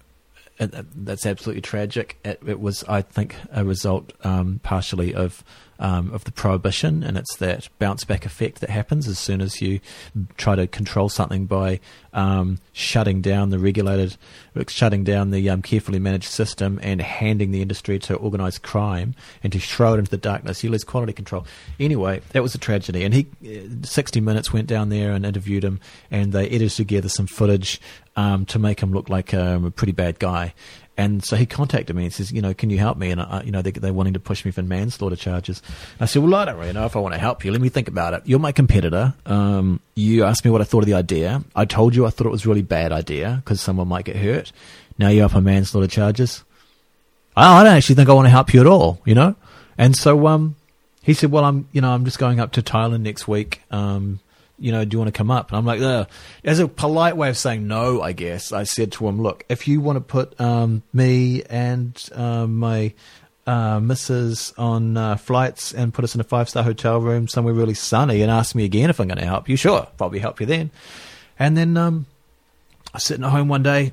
S3: that's absolutely tragic. It was, I think, a result partially of of the prohibition, and it's that bounce back effect that happens as soon as you try to control something by shutting down the carefully managed system and handing the industry to organised crime and to throw it into the darkness. You lose quality control. Anyway, that was a tragedy, and 60 Minutes went down there and interviewed him, and they edited together some footage to make him look like a pretty bad guy. And so he contacted me and says, can you help me? And, they're wanting to push me for manslaughter charges. I said, well, I don't really know if I want to help you. Let me think about it. You're my competitor. You asked me what I thought of the idea. I told you I thought it was a really bad idea because someone might get hurt. Now you're up on manslaughter charges. I don't actually think I want to help you at all, And so he said, well, I'm just going up to Thailand next week. Do you want to come up? And I'm like, ugh. As a polite way of saying no, I guess, I said to him, look, if you want to put me and my missus on flights and put us in a 5-star hotel room somewhere really sunny and ask me again if I'm going to help you, sure, probably help you then. And then I was sitting at home one day,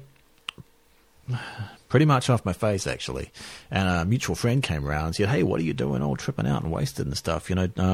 S3: pretty much off my face, actually, and a mutual friend came around and said, hey, what are you doing all tripping out and wasted and stuff,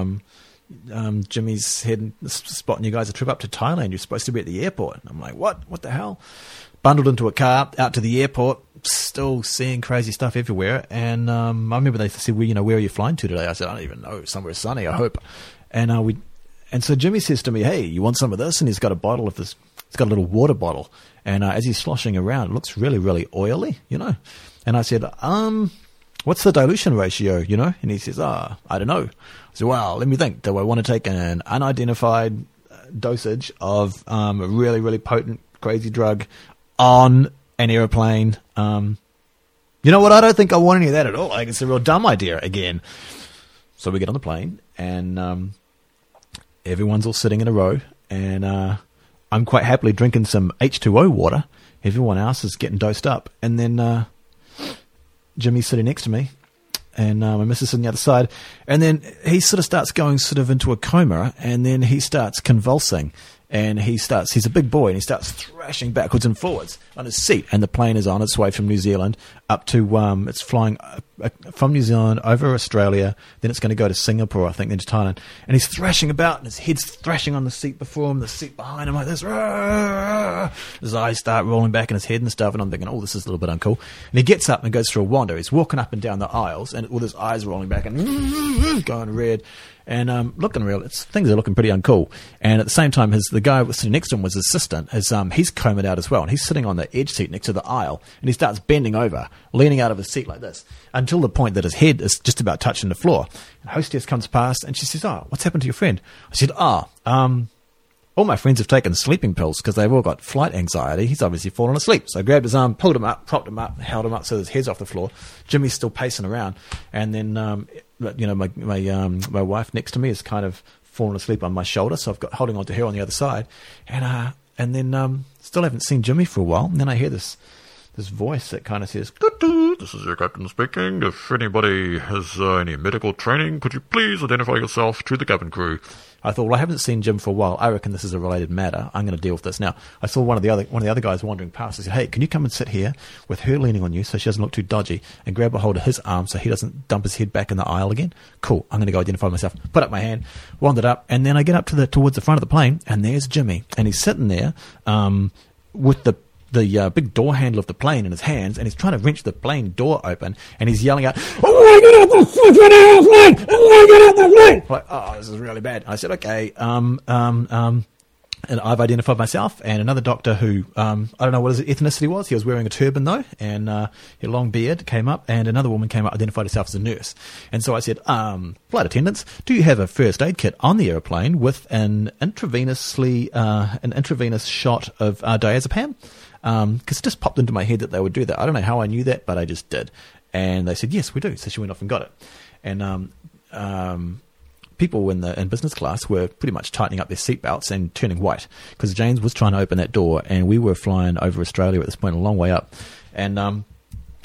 S3: Jimmy's spotting you guys a trip up to Thailand. You're supposed to be at the airport. And I'm like, what the hell? Bundled into a car out to the airport, still seeing crazy stuff everywhere. And I remember they said, well, where are you flying to today? I said, I don't even know, somewhere sunny, I hope. And so Jimmy says to me, hey, you want some of this? And he's got a bottle of this. He's got a little water bottle. And as he's sloshing around, it looks really, really oily, And I said, what's the dilution ratio, And he says, I don't know. I said, well, let me think. Do I want to take an unidentified dosage of a really, really potent, crazy drug on an airplane? You know what? I don't think I want any of that at all. Like, it's a real dumb idea again. So we get on the plane, and everyone's all sitting in a row, and I'm quite happily drinking some H2O water. Everyone else is getting dosed up. And then Jimmy's sitting next to me, and my missus on the other side, and then he sort of starts going sort of into a coma, and then he starts convulsing, and he's a big boy, and he starts thrashing backwards and forwards on his seat, and the plane is on its way from New Zealand up to, it's flying from New Zealand over Australia, then it's going to go to Singapore, I think, then to Thailand, and he's thrashing about, and his head's thrashing on the seat before him, the seat behind him like this, his eyes start rolling back in his head and stuff, and I'm thinking, oh, this is a little bit uncool, and he gets up and goes for a wander. He's walking up and down the aisles, and with his eyes rolling back and going red, and looking real, things are looking pretty uncool. And at the same time, the guy sitting next to him was his assistant. He's combed out as well, and he's sitting on the edge seat next to the aisle, and he starts bending over, leaning out of his seat like this, until the point that his head is just about touching the floor. And hostess comes past, and she says, "Oh, what's happened to your friend?" I said, all my friends have taken sleeping pills because they've all got flight anxiety. He's obviously fallen asleep. So I grabbed his arm, pulled him up, propped him up, held him up so his head's off the floor. Jimmy's still pacing around. And then, my wife next to me has kind of fallen asleep on my shoulder. So I've got holding on to her on the other side. And then still haven't seen Jimmy for a while. And then I hear this voice that kind of says,
S4: This is your captain speaking. If anybody has any medical training, could you please identify yourself to the cabin crew?
S3: I thought, well, I haven't seen Jim for a while. I reckon this is a related matter. I'm going to deal with this now. I saw one of the other guys wandering past. I said, hey, can you come and sit here with her leaning on you so she doesn't look too dodgy, and grab a hold of his arm so he doesn't dump his head back in the aisle again? Cool. I'm going to go identify myself. Put up my hand, wandered up, and then I get up towards the front of the plane, and there's Jimmy, and he's sitting there with the big door handle of the plane in his hands, and he's trying to wrench the plane door open, and he's yelling out, "I want to get out the fucking airplane! I want to get out the plane!" Like, oh, this is really bad. I said, okay, and I've identified myself, and another doctor who, I don't know what his ethnicity was. He was wearing a turban though, and a long beard, came up, and another woman came up, identified herself as a nurse. And so I said, flight attendants, do you have a first aid kit on the airplane with an intravenous shot of diazepam? Because it just popped into my head that they would do that. I don't know how I knew that, but I just did. And they said, yes, we do. So she went off and got it. And people in business class were pretty much tightening up their seatbelts and turning white, because James was trying to open that door, and we were flying over Australia at this point, a long way up. And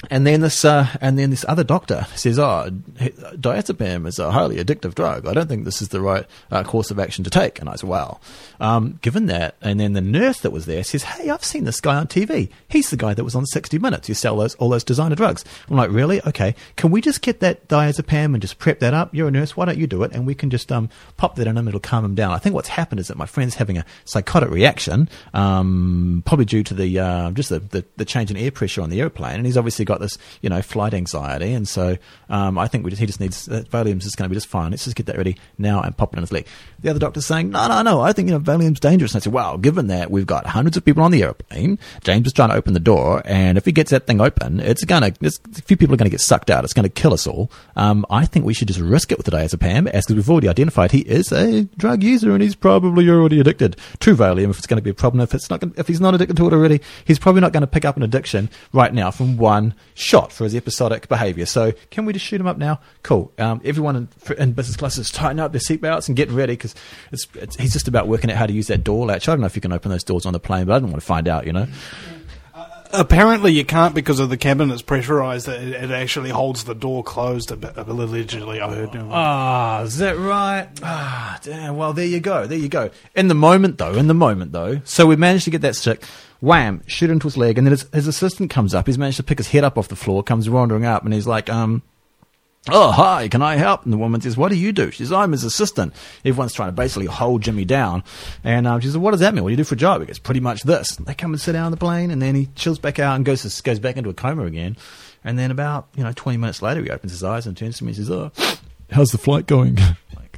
S3: And then this other doctor says, diazepam is a highly addictive drug. I don't think this is the right course of action to take. And I said, wow. Given that, and then the nurse that was there says, hey, I've seen this guy on TV. He's the guy that was on 60 Minutes. You sell all those designer drugs. I'm like, really? Okay. Can we just get that diazepam and just prep that up? You're a nurse. Why don't you do it? And we can just pop that in him. It'll calm him down. I think what's happened is that my friend's having a psychotic reaction, probably due to the change in air pressure on the airplane. And he's obviously got this, flight anxiety. And so I think he just needs, Valium's just going to be just fine. Let's just get that ready now and pop it in his leg. The other doctor's saying, no, I think, Valium's dangerous. And I said, wow, given that we've got hundreds of people on the airplane, James is trying to open the door, and if he gets that thing open, a few people are going to get sucked out. It's going to kill us all. I think we should just risk it with the diazepam, as we've already identified he is a drug user and he's probably already addicted to Valium if it's going to be a problem. If he's not addicted to it already, he's probably not going to pick up an addiction right now from one shot for his episodic behaviour. So can we just shoot him up now? Cool. Everyone in business class is tightening up their seatbelts and getting ready, because he's just about working out how to use that door latch. I don't know if you can open those doors on the plane, but I don't want to find out,
S2: Apparently you can't, because of the cabin. It's pressurised. It actually holds the door closed, allegedly, I heard.
S3: Is that right? Damn. Well, there you go. In the moment, though, so we managed to get that stick, wham, shoot into his leg, and then his assistant comes up. He's managed to pick his head up off the floor, comes wandering up, and he's like, oh, hi, can I help? And the woman says, what do you do? She says, I'm his assistant. Everyone's trying to basically hold Jimmy down. And she says, what does that mean? What do you do for a job? He goes, pretty much this. And they come and sit down on the plane, and then he chills back out and goes back into a coma again. And then about 20 minutes later, he opens his eyes and turns to me and says, oh, how's the flight going? Like,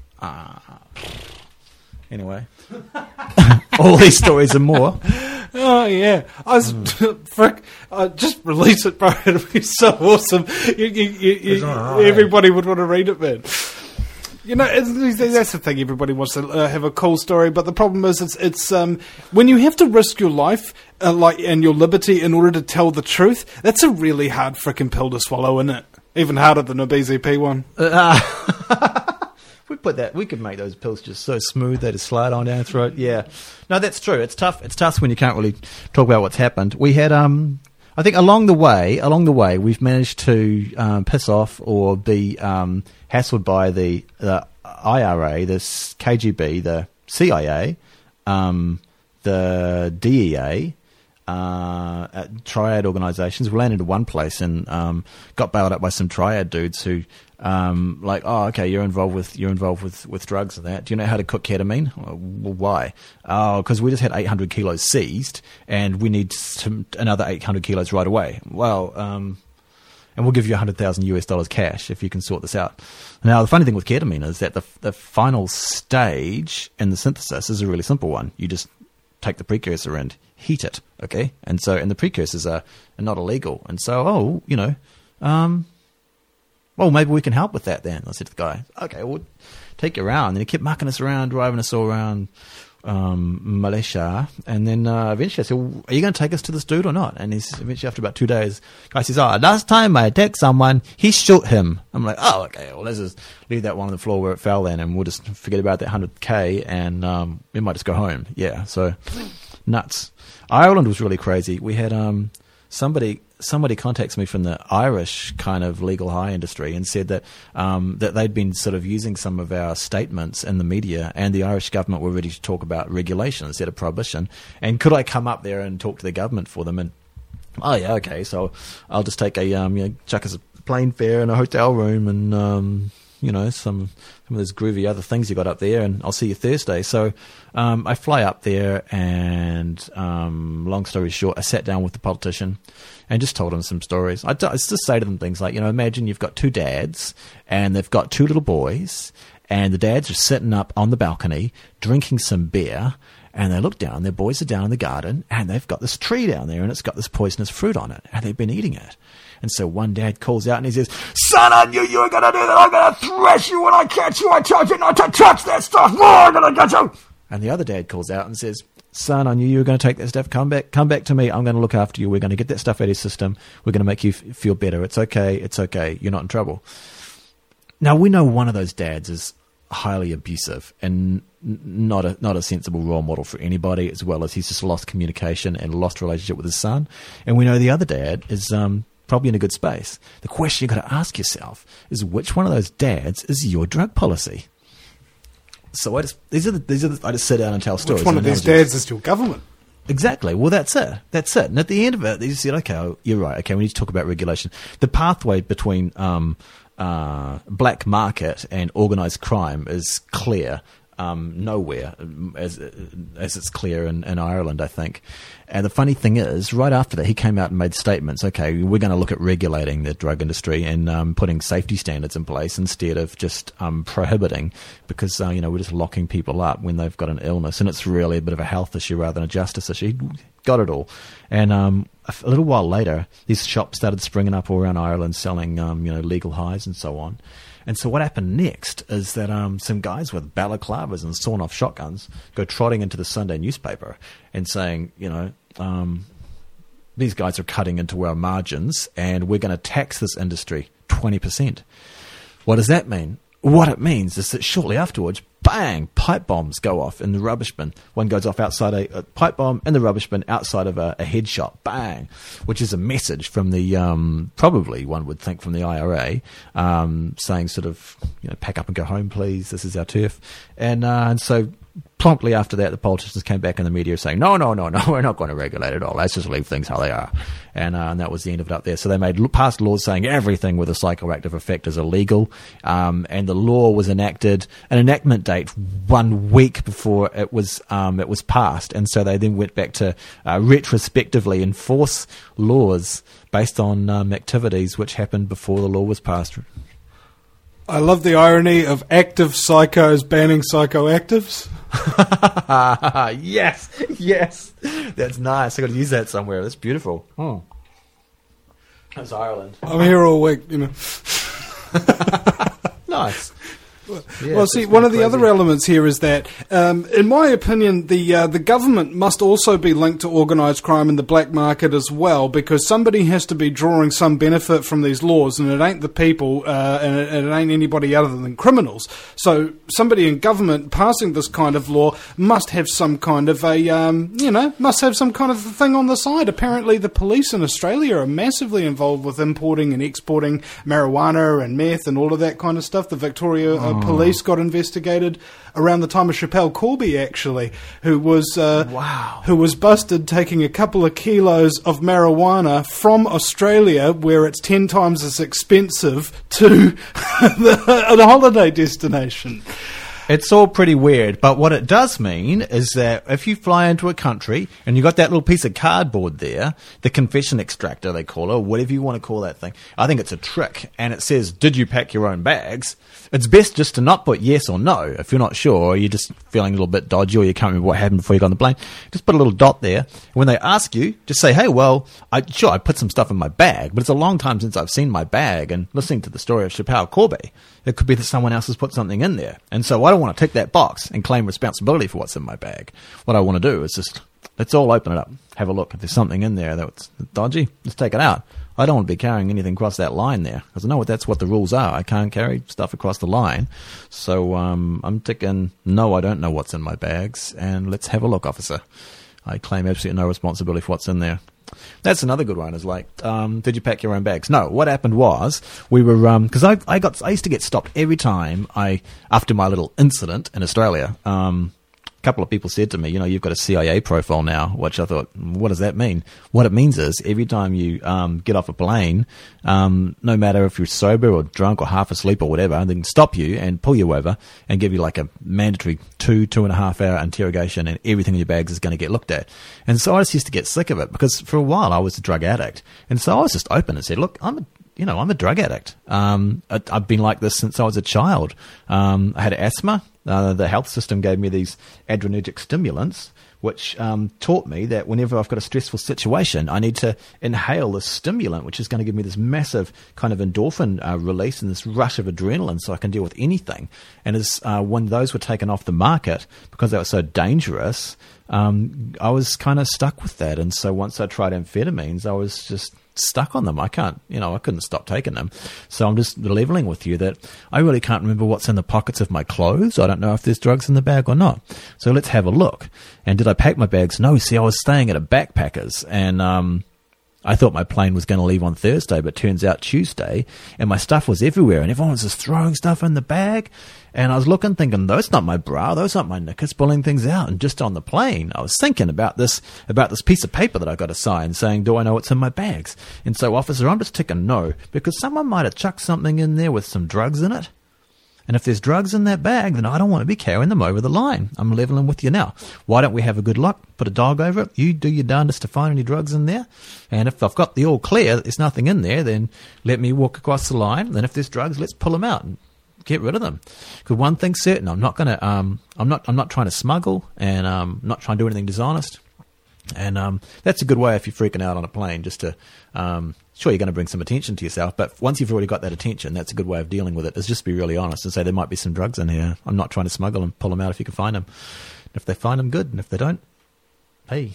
S3: Anyway. All these stories and more.
S2: Oh, yeah. I was... just release it, bro. It'd be so awesome. Everybody would want to read it, man. That's the thing. Everybody wants to have a cool story, but the problem is, it's when you have to risk your life and your liberty in order to tell the truth. That's a really hard frickin' pill to swallow, isn't it? Even harder than a BZP one.
S3: We could make those pills just so smooth they just slide on down your throat. Yeah, no, that's true. It's tough. It's tough when you can't really talk about what's happened. We had, I think, along the way, we've managed to piss off or be hassled by the IRA, the KGB, the CIA, the DEA. Triad organisations. We landed at one place and got bailed up by some triad dudes who you're involved with drugs and that. Do you know how to cook ketamine? Well, why? Because we just had 800 kilos seized and we need another 800 kilos right away. Well, and we'll give you $100,000 cash if you can sort this out. Now, the funny thing with ketamine is that the final stage in the synthesis is a really simple one. You just take the precursor and heat it, okay? And the precursors are not illegal. And so, well, maybe we can help with that then. I said to the guy, okay, we'll take you around. And he kept mucking us around, driving us all around Malaysia. And then eventually I said, well, are you going to take us to this dude or not? And he's eventually, after about 2 days, the guy says, last time I attacked someone, he shot him. I'm like, okay, well, let's just leave that one on the floor where it fell then, and we'll just forget about that 100K, and we might just go home. Yeah, so nuts. Ireland was really crazy. We had somebody contacts me from the Irish kind of legal high industry and said that that they'd been sort of using some of our statements in the media, and the Irish government were ready to talk about regulation instead of prohibition. And could I come up there and talk to the government for them? And yeah, okay. So I'll just take chuck us a plane fare and a hotel room and some of those groovy other things you got up there, and I'll see you Thursday. So I fly up there, and long story short, I sat down with the politician and just told him some stories. I just say to them things like, imagine you've got two dads, and they've got two little boys, and the dads are sitting up on the balcony drinking some beer, and they look down, their boys are down in the garden, and they've got this tree down there, and it's got this poisonous fruit on it, and they've been eating it. And so one dad calls out and he says, son, I knew you were going to do that. I'm going to thrash you when I catch you. I told you not to touch that stuff. Oh, I'm going to get you. And the other dad calls out and says, son, I knew you were going to take that stuff. Come back to me. I'm going to look after you. We're going to get that stuff out of your system. We're going to make you feel better. It's okay. It's okay. You're not in trouble. Now, we know one of those dads is highly abusive and not a sensible role model for anybody, as well as he's just lost communication and lost relationship with his son. And we know the other dad is probably in a good space. The question you've got to ask yourself is, which one of those dads is your drug policy? So I just sit down and tell stories.
S2: Which one of these dads is your government?
S3: Exactly. Well, that's it. And at the end of it, they said, okay, you're right. Okay, we need to talk about regulation. The pathway between black market and organised crime is clear. Nowhere as it's clear in Ireland, I think. And the funny thing is, right after that, he came out and made statements. Okay, we're going to look at regulating the drug industry and putting safety standards in place instead of just prohibiting, because we're just locking people up when they've got an illness, and it's really a bit of a health issue rather than a justice issue. He got it all. And a little while later, these shops started springing up all around Ireland selling legal highs and so on. And so what happened next is that some guys with balaclavas and sawn-off shotguns go trotting into the Sunday newspaper and saying, these guys are cutting into our margins and we're going to tax this industry 20%. What does that mean? What it means is that shortly afterwards, bang, pipe bombs go off in the rubbish bin. One goes off outside a pipe bomb in the rubbish bin outside of a head shop, bang, which is a message from the, probably one would think from the IRA, saying sort of, pack up and go home, please, this is our turf. And so promptly after that, the politicians came back in the media saying, no, we're not going to regulate it all. Let's just leave things how they are. And that was the end of it up there. So they passed laws saying everything with a psychoactive effect is illegal. And the law was enacted, an enactment date 1 week before it was passed. And so they then went back to retrospectively enforce laws based on activities which happened before the law was passed.
S2: I love the irony of active psychos banning psychoactives.
S3: Yes. That's nice. I've got to use that somewhere. That's beautiful. That's Ireland.
S2: I'm here all week,
S3: Nice.
S2: Yeah, well, see, one of the other elements here is that, in my opinion, the government must also be linked to organised crime and the black market as well, because somebody has to be drawing some benefit from these laws, and it ain't the people, and it ain't anybody other than criminals. So somebody in government passing this kind of law must have some kind of must have some kind of thing on the side. Apparently the police in Australia are massively involved with importing and exporting marijuana and meth and all of that kind of stuff. The Victoria police got investigated around the time of Chappelle Corby, actually, who was busted taking a couple of kilos of marijuana from Australia, where it's 10 times as expensive, to a holiday destination.
S3: It's all pretty weird, but what it does mean is that if you fly into a country and you got that little piece of cardboard there, the confession extractor they call it, or whatever you want to call that thing, I think it's a trick, and it says, did you pack your own bags? It's best just to not put yes or no. If you're not sure, or you're just feeling a little bit dodgy, or you can't remember what happened before you got on the plane, just put a little dot there. When they ask you, just say, hey, well, I put some stuff in my bag, but it's a long time since I've seen my bag, and listening to the story of Chappelle Corby, it could be that someone else has put something in there. And so I don't want to tick that box and claim responsibility for what's in my bag. What I want to do is just, let's all open it up, have a look. If there's something in there that's dodgy, let's take it out. I don't want to be carrying anything across that line there, because I know that's what the rules are. I can't carry stuff across the line. So I'm ticking, no, I don't know what's in my bags, and let's have a look, officer. I claim absolutely no responsibility for what's in there. That's another good one, is like, did you pack your own bags? No, what happened was, we were, because I used to get stopped every time after my little incident in Australia. A couple of people said to me, you've got a CIA profile now, which I thought, what does that mean? What it means is, every time you get off a plane, no matter if you're sober or drunk or half asleep or whatever, they can stop you and pull you over and give you like a mandatory 2.5 hour interrogation, and everything in your bags is going to get looked at. And so I just used to get sick of it, because for a while I was a drug addict. And so I was just open and said, look, I'm a drug addict. I've been like this since I was a child. I had asthma. The health system gave me these adrenergic stimulants, which taught me that whenever I've got a stressful situation, I need to inhale this stimulant, which is going to give me this massive kind of endorphin release and this rush of adrenaline, so I can deal with anything. And as when those were taken off the market, because they were so dangerous, I was kind of stuck with that. And so once I tried amphetamines, I was just stuck on them. I couldn't stop taking them. So I'm just leveling with you that I really can't remember what's in the pockets of my clothes. I don't know if there's drugs in the bag or not. So let's have a look. And did I pack my bags? No. See, I was staying at a backpackers, and I thought my plane was going to leave on Thursday, but turns out Tuesday, and my stuff was everywhere, and everyone was just throwing stuff in the bag. And I was looking, thinking, those not my bra, those aren't my knickers, pulling things out. And just on the plane, I was thinking about this piece of paper that I got to sign, saying, do I know what's in my bags? And so, officer, I'm just ticking no, because someone might have chucked something in there with some drugs in it. And if there's drugs in that bag, then I don't want to be carrying them over the line. I'm leveling with you now. Why don't we have a good look? Put a dog over it. You do your darndest to find any drugs in there. And if I've got the all clear, there's nothing in there, then let me walk across the line. Then if there's drugs, let's pull them out and get rid of them. Because one thing's certain, I'm not trying to smuggle, and not trying to do anything dishonest. And that's a good way if you're freaking out on a plane, just to sure, you're going to bring some attention to yourself, but once you've already got that attention, that's a good way of dealing with it, is just be really honest and say there might be some drugs in here. I'm not trying to smuggle them. Pull them out if you can find them. If they find them, good. And if they don't, hey.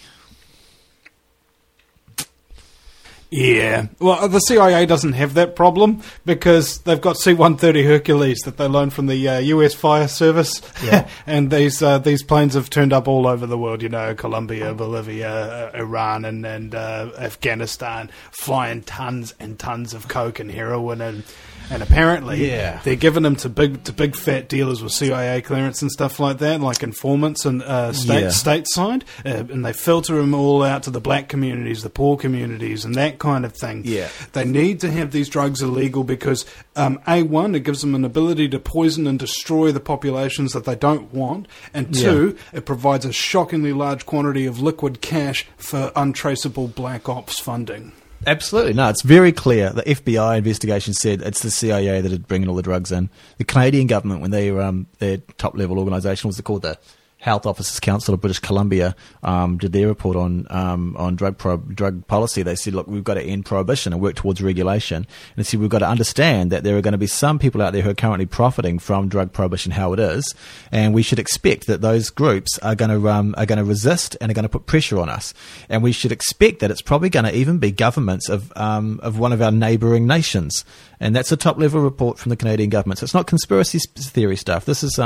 S2: Yeah. Well, the CIA doesn't have that problem because they've got C-130 Hercules that they loaned from the US Fire Service.
S3: Yeah.
S2: And these planes have turned up all over the world, Colombia, Bolivia, Iran, and Afghanistan, flying tons and tons of coke and heroin, and apparently they're giving them to big fat dealers with CIA clearance and stuff like that, like informants and stateside, and they filter them all out to the black communities, the poor communities, and that kind of thing.
S3: Yeah.
S2: They need to have these drugs illegal because A1, it gives them an ability to poison and destroy the populations that they don't want, and two, it provides a shockingly large quantity of liquid cash for untraceable black ops funding.
S3: Absolutely. No, it's very clear. The FBI investigation said it's the CIA that are bringing all the drugs in. The Canadian government, when their top-level organisation was called the Health Officers Council of British Columbia, did their report on drug policy. They said, look, we've got to end prohibition and work towards regulation. And they said we've got to understand that there are going to be some people out there who are currently profiting from drug prohibition, how it is, and we should expect that those groups are going to resist and are going to put pressure on us. And we should expect that it's probably going to even be governments of one of our neighbouring nations. And that's a top-level report from the Canadian government. So it's not conspiracy theory stuff. This is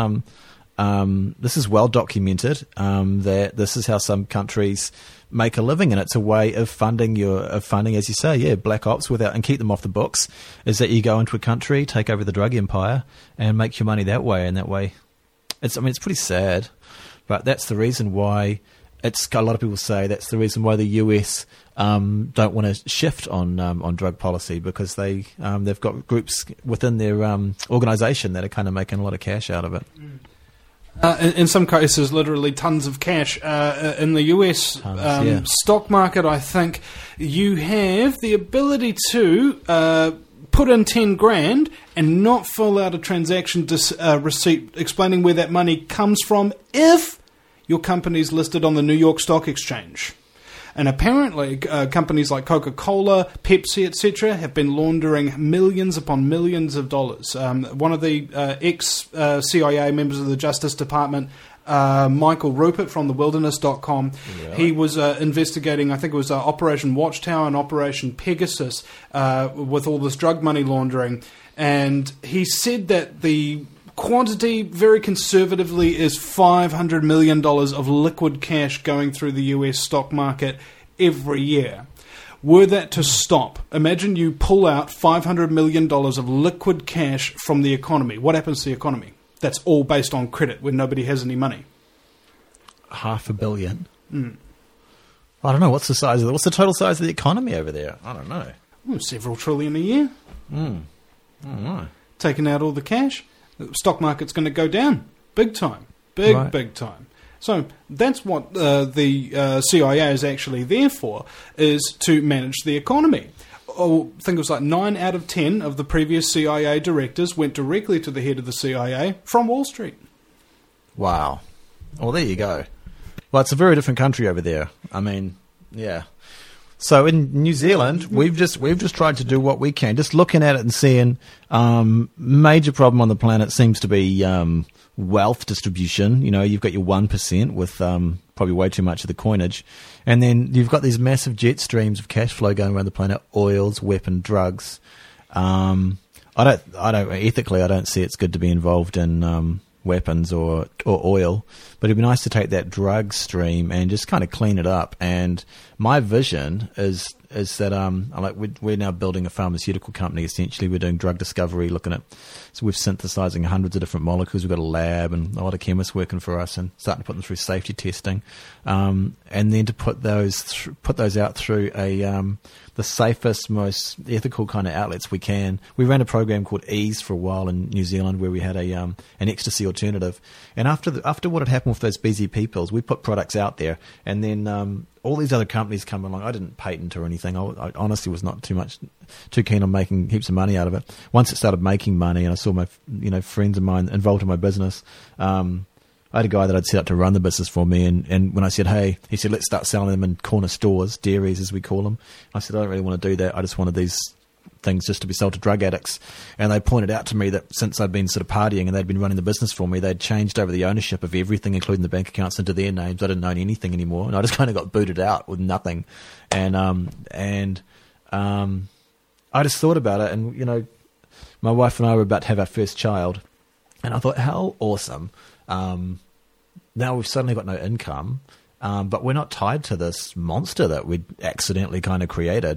S3: well documented, that this is how some countries make a living, and it's a way of funding, as you say, black ops and keep them off the books, is that you go into a country, take over the drug empire, and make your money that way. And that way, it's pretty sad, but that's the reason why a lot of people say that's the reason why the US don't want to shift on drug policy, because they've got groups within their organisation that are kind of making a lot of cash out of it.
S2: In some cases, literally tons of cash. In the US stock market, I think you have the ability to put in 10 grand and not fill out a transaction receipt explaining where that money comes from if your company's listed on the New York Stock Exchange. And apparently, companies like Coca-Cola, Pepsi, etc., have been laundering millions upon millions of dollars. One of the ex-CIA members of the Justice Department, Michael Rupert from thewilderness.com, he was investigating, I think it was Operation Watchtower and Operation Pegasus, with all this drug money laundering. And he said that the quantity, very conservatively, is $500 million of liquid cash going through the US stock market every year. Were that to stop, imagine you pull out $500 million of liquid cash from the economy. What happens to the economy? That's all based on credit, where nobody has any money.
S3: $500 million? I don't know. What's the total size of the economy over there? I don't know.
S2: Several trillion a year.
S3: I don't know.
S2: Taking out all the cash, the stock market's going to go down big time. Big time. So that's what the CIA is actually there for, is to manage the economy. I think it was like 9 out of 10 of the previous CIA directors went directly to the head of the CIA from Wall Street.
S3: Wow. Well, there you go. Well, it's a very different country over there. I mean, yeah. So in New Zealand, we've just tried to do what we can. Just looking at it and seeing major problem on the planet seems to be wealth distribution. You know, you've got your 1% with probably way too much of the coinage, and then you've got these massive jet streams of cash flow going around the planet: oils, weapon, drugs. I don't ethically, I don't see it's good to be involved in weapons or oil, but it'd be nice to take that drug stream and just kind of clean it up. And my vision is is that we're now building a pharmaceutical company. Essentially, we're doing drug discovery, so we're synthesizing hundreds of different molecules. We've got a lab and a lot of chemists working for us, and starting to put them through safety testing, and then to put those out through the safest, most ethical kind of outlets we can. We ran a program called Ease for a while in New Zealand, where we had an ecstasy alternative. And after what had happened with those BZP pills, we put products out there, and then all these other companies come along. I didn't patent or anything. I honestly was not too keen on making heaps of money out of it. Once it started making money, and I saw my friends of mine involved in my business, I had a guy that I'd set up to run the business for me, and when I said, hey, he said, let's start selling them in corner stores, dairies as we call them. I said, I don't really want to do that. I just wanted these things just to be sold to drug addicts. And they pointed out to me that since I'd been sort of partying and they'd been running the business for me, they'd changed over the ownership of everything, including the bank accounts, into their names. I didn't own anything anymore, and I just kind of got booted out with nothing. And I just thought about it, and my wife and I were about to have our first child, and I thought, how awesome. Now we've suddenly got no income, but we're not tied to this monster that we'd accidentally kind of created.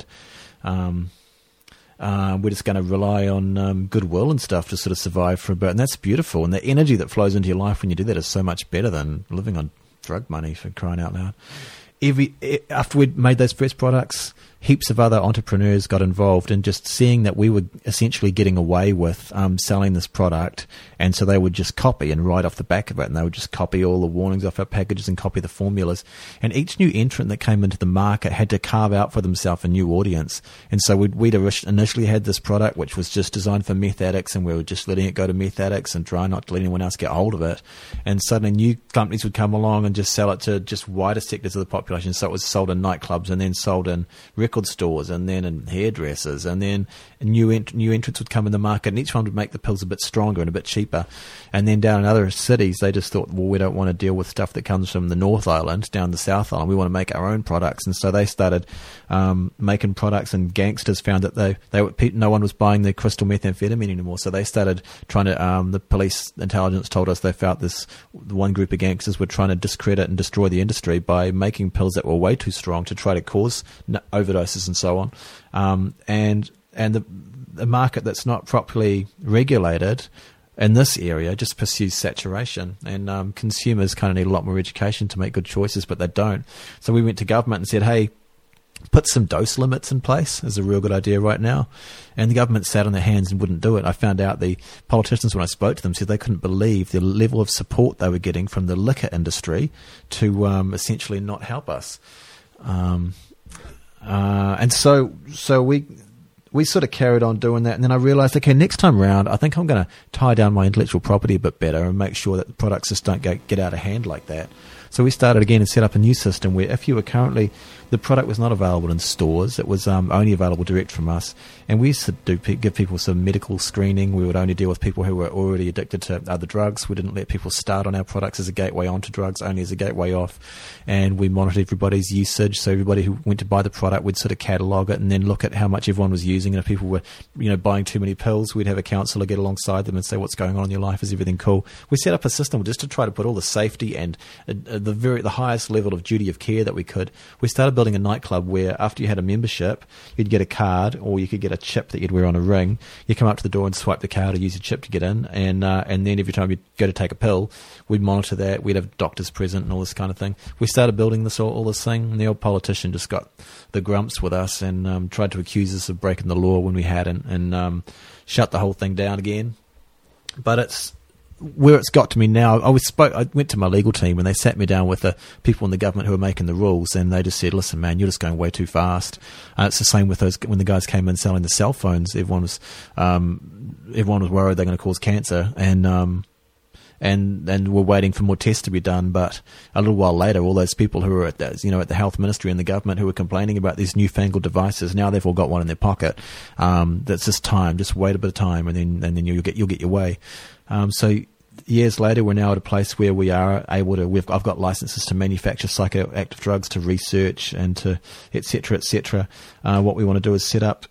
S3: We're just going to rely on goodwill and stuff to sort of survive for a bit, and that's beautiful. And the energy that flows into your life when you do that is so much better than living on drug money, for crying out loud. After we'd made those first products, heaps of other entrepreneurs got involved, and just seeing that we were essentially getting away with selling this product, and so they would just copy and write off the back of it, and they would just copy all the warnings off our packages and copy the formulas. And each new entrant that came into the market had to carve out for themselves a new audience. And so we'd initially had this product which was just designed for meth addicts, and we were just letting it go to meth addicts and trying not to let anyone else get hold of it. And suddenly new companies would come along and just sell it to just wider sectors of the population. So it was sold in nightclubs, and then sold in record stores, and then in hairdressers, and then new entrants would come in the market, and each one would make the pills a bit stronger and a bit cheaper. And then down in other cities, they just thought, well, we don't want to deal with stuff that comes from the North Island down the South Island. We want to make our own products. And so they started making products, and gangsters found that no one was buying the crystal methamphetamine anymore. So they started trying to, the police intelligence told us they felt one group of gangsters were trying to discredit and destroy the industry by making pills that were way too strong to try to cause overdoses and so on. And the market that's not properly regulated in this area just pursues saturation, and consumers kind of need a lot more education to make good choices, but they don't. So we went to government and said, hey, put some dose limits in place is a real good idea right now. And the government sat on their hands and wouldn't do it. I found out the politicians, when I spoke to them, said they couldn't believe the level of support they were getting from the liquor industry to essentially not help us. And so we sort of carried on doing that, and then I realized, okay, next time round, I think I'm going to tie down my intellectual property a bit better and make sure that the products just don't get out of hand like that. So we started again and set up a new system where if you were currently, the product was not available in stores, it was only available direct from us. And we used to give people some medical screening. We would only deal with people who were already addicted to other drugs. We didn't let people start on our products as a gateway onto drugs, only as a gateway off. And we monitored everybody's usage. So everybody who went to buy the product, we'd sort of catalogue it and then look at how much everyone was using. And if people were, buying too many pills, we'd have a counsellor get alongside them and say, what's going on in your life? Is everything cool? We set up a system just to try to put all the safety and the highest level of duty of care that we could. We started building a nightclub where after you had a membership, you'd get a card, or you could get a chip that you'd wear on a ring. You come up to the door and swipe the card or use your chip to get in, and then every time you go to take a pill, we'd monitor that. We'd have doctors present and all this kind of thing. We started building all this thing, and the old politician just got the grumps with us and tried to accuse us of breaking the law when we hadn't, and shut the whole thing down again. But it's where it's got to me now. I went to my legal team, and they sat me down with the people in the government who were making the rules, and they just said, listen, man, you're just going way too fast. It's the same with those, when the guys came in selling the cell phones, everyone was worried they're going to cause cancer, and we're waiting for more tests to be done. But a little while later, all those people who were at the health ministry and the government who were complaining about these newfangled devices, now they've all got one in their pocket. That's just time. Just wait a bit of time, and then you'll get your way. So years later, we're now at a place where we are able to. I've got licenses to manufacture psychoactive drugs, to research, and to et cetera, et cetera. What we want to do is set up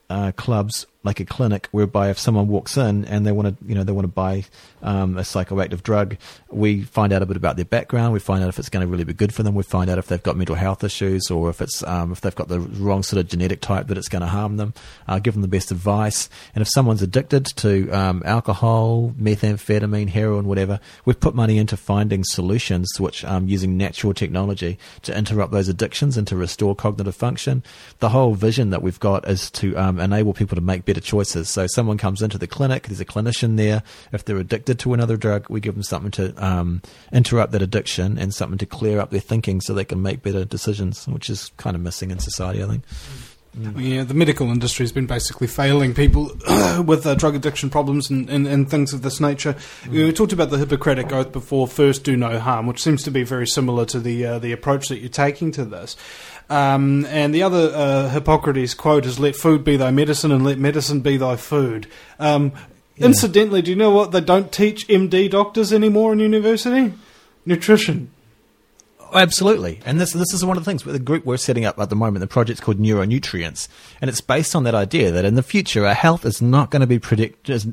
S3: clubs like a clinic, whereby if someone walks in and they want to buy a psychoactive drug, we find out a bit about their background. We find out if it's going to really be good for them. We find out if they've got mental health issues, or if it's if they've got the wrong sort of genetic type that it's going to harm them. Give them the best advice. And if someone's addicted to alcohol, methamphetamine, heroin, whatever, we've put money into finding solutions which using natural technology to interrupt those addictions and to restore cognitive function. The whole vision that we've got is to enable people to make better choices. So someone comes into the clinic, there's a clinician there. If they're addicted to another drug, we give them something to interrupt that addiction and something to clear up their thinking so they can make better decisions, which is kind of missing in society, I think.
S2: Yeah, the medical industry has been basically failing people with drug addiction problems and things of this nature. We talked about the Hippocratic Oath before, first do no harm, which seems to be very similar to the approach that you're taking to this. And the other Hippocrates quote is, let food be thy medicine and let medicine be thy food. Incidentally, do you know what they don't teach MD doctors anymore in university? Nutrition.
S3: Absolutely. And this is one of the things with the group we're setting up at the moment. The project's called Neuronutrients, and it's based on that idea that in the future our health is not going to be protected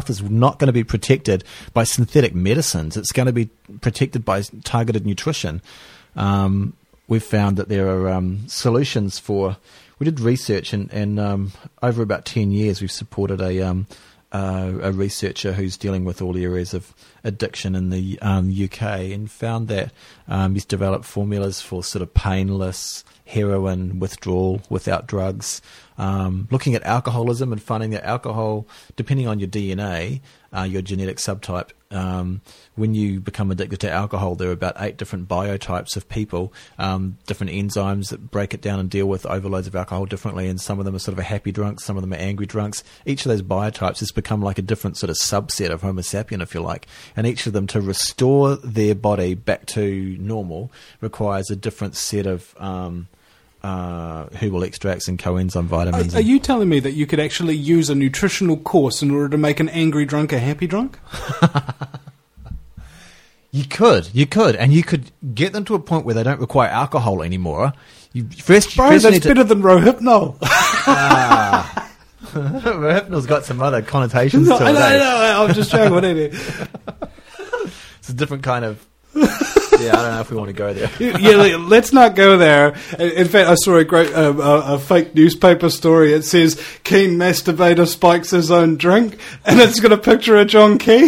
S3: by synthetic medicines. It's going to be protected by targeted nutrition. We've found that there are solutions for. We did research, and over about 10 years, we've supported a researcher who's dealing with all areas of addiction in the UK, and found that he's developed formulas for sort of painless heroin withdrawal without drugs, looking at alcoholism and finding that alcohol, depending on your DNA, your genetic subtype, when you become addicted to alcohol, there are about 8 different biotypes of people, different enzymes that break it down and deal with overloads of alcohol differently, and some of them are sort of a happy drunks, some of them are angry drunks. Each of those biotypes has become like a different sort of subset of Homo sapien, if you like, and each of them, to restore their body back to normal, requires a different set of herbal extracts and coenzyme vitamins.
S2: Are you telling me that you could actually use a nutritional course in order to make an angry drunk a happy drunk?
S3: You could, and you could get them to a point where they don't require alcohol anymore. That's
S2: better than Rohypnol.
S3: Rohypnol's got some other connotations to it.
S2: No, I'm just joking. Whatever.
S3: It's a different kind of. Yeah, I don't know if we want to go there.
S2: Yeah, let's not go there. In fact, I saw a great a fake newspaper story. It says, keen masturbator spikes his own drink, and it's got a picture of John Key.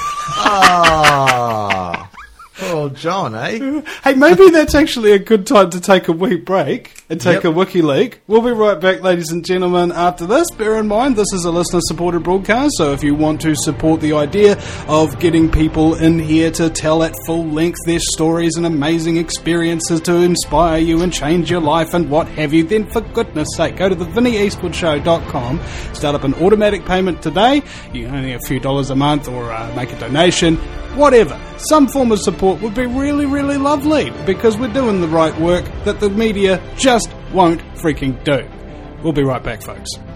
S3: Oh, John, eh?
S2: Hey, maybe that's actually a good time to take a wee break and take a wiki leak. We'll be right back, ladies and gentlemen, after this. Bear in mind, this is a listener-supported broadcast, so if you want to support the idea of getting people in here to tell at full length their stories and amazing experiences to inspire you and change your life and what have you, then for goodness sake, go to the VinnieEastwoodshow.com, start up an automatic payment today. You only a few dollars a month, or make a donation. Whatever. Some form of support would be really, really lovely, because we're doing the right work that the media just won't freaking do. We'll be right back, folks.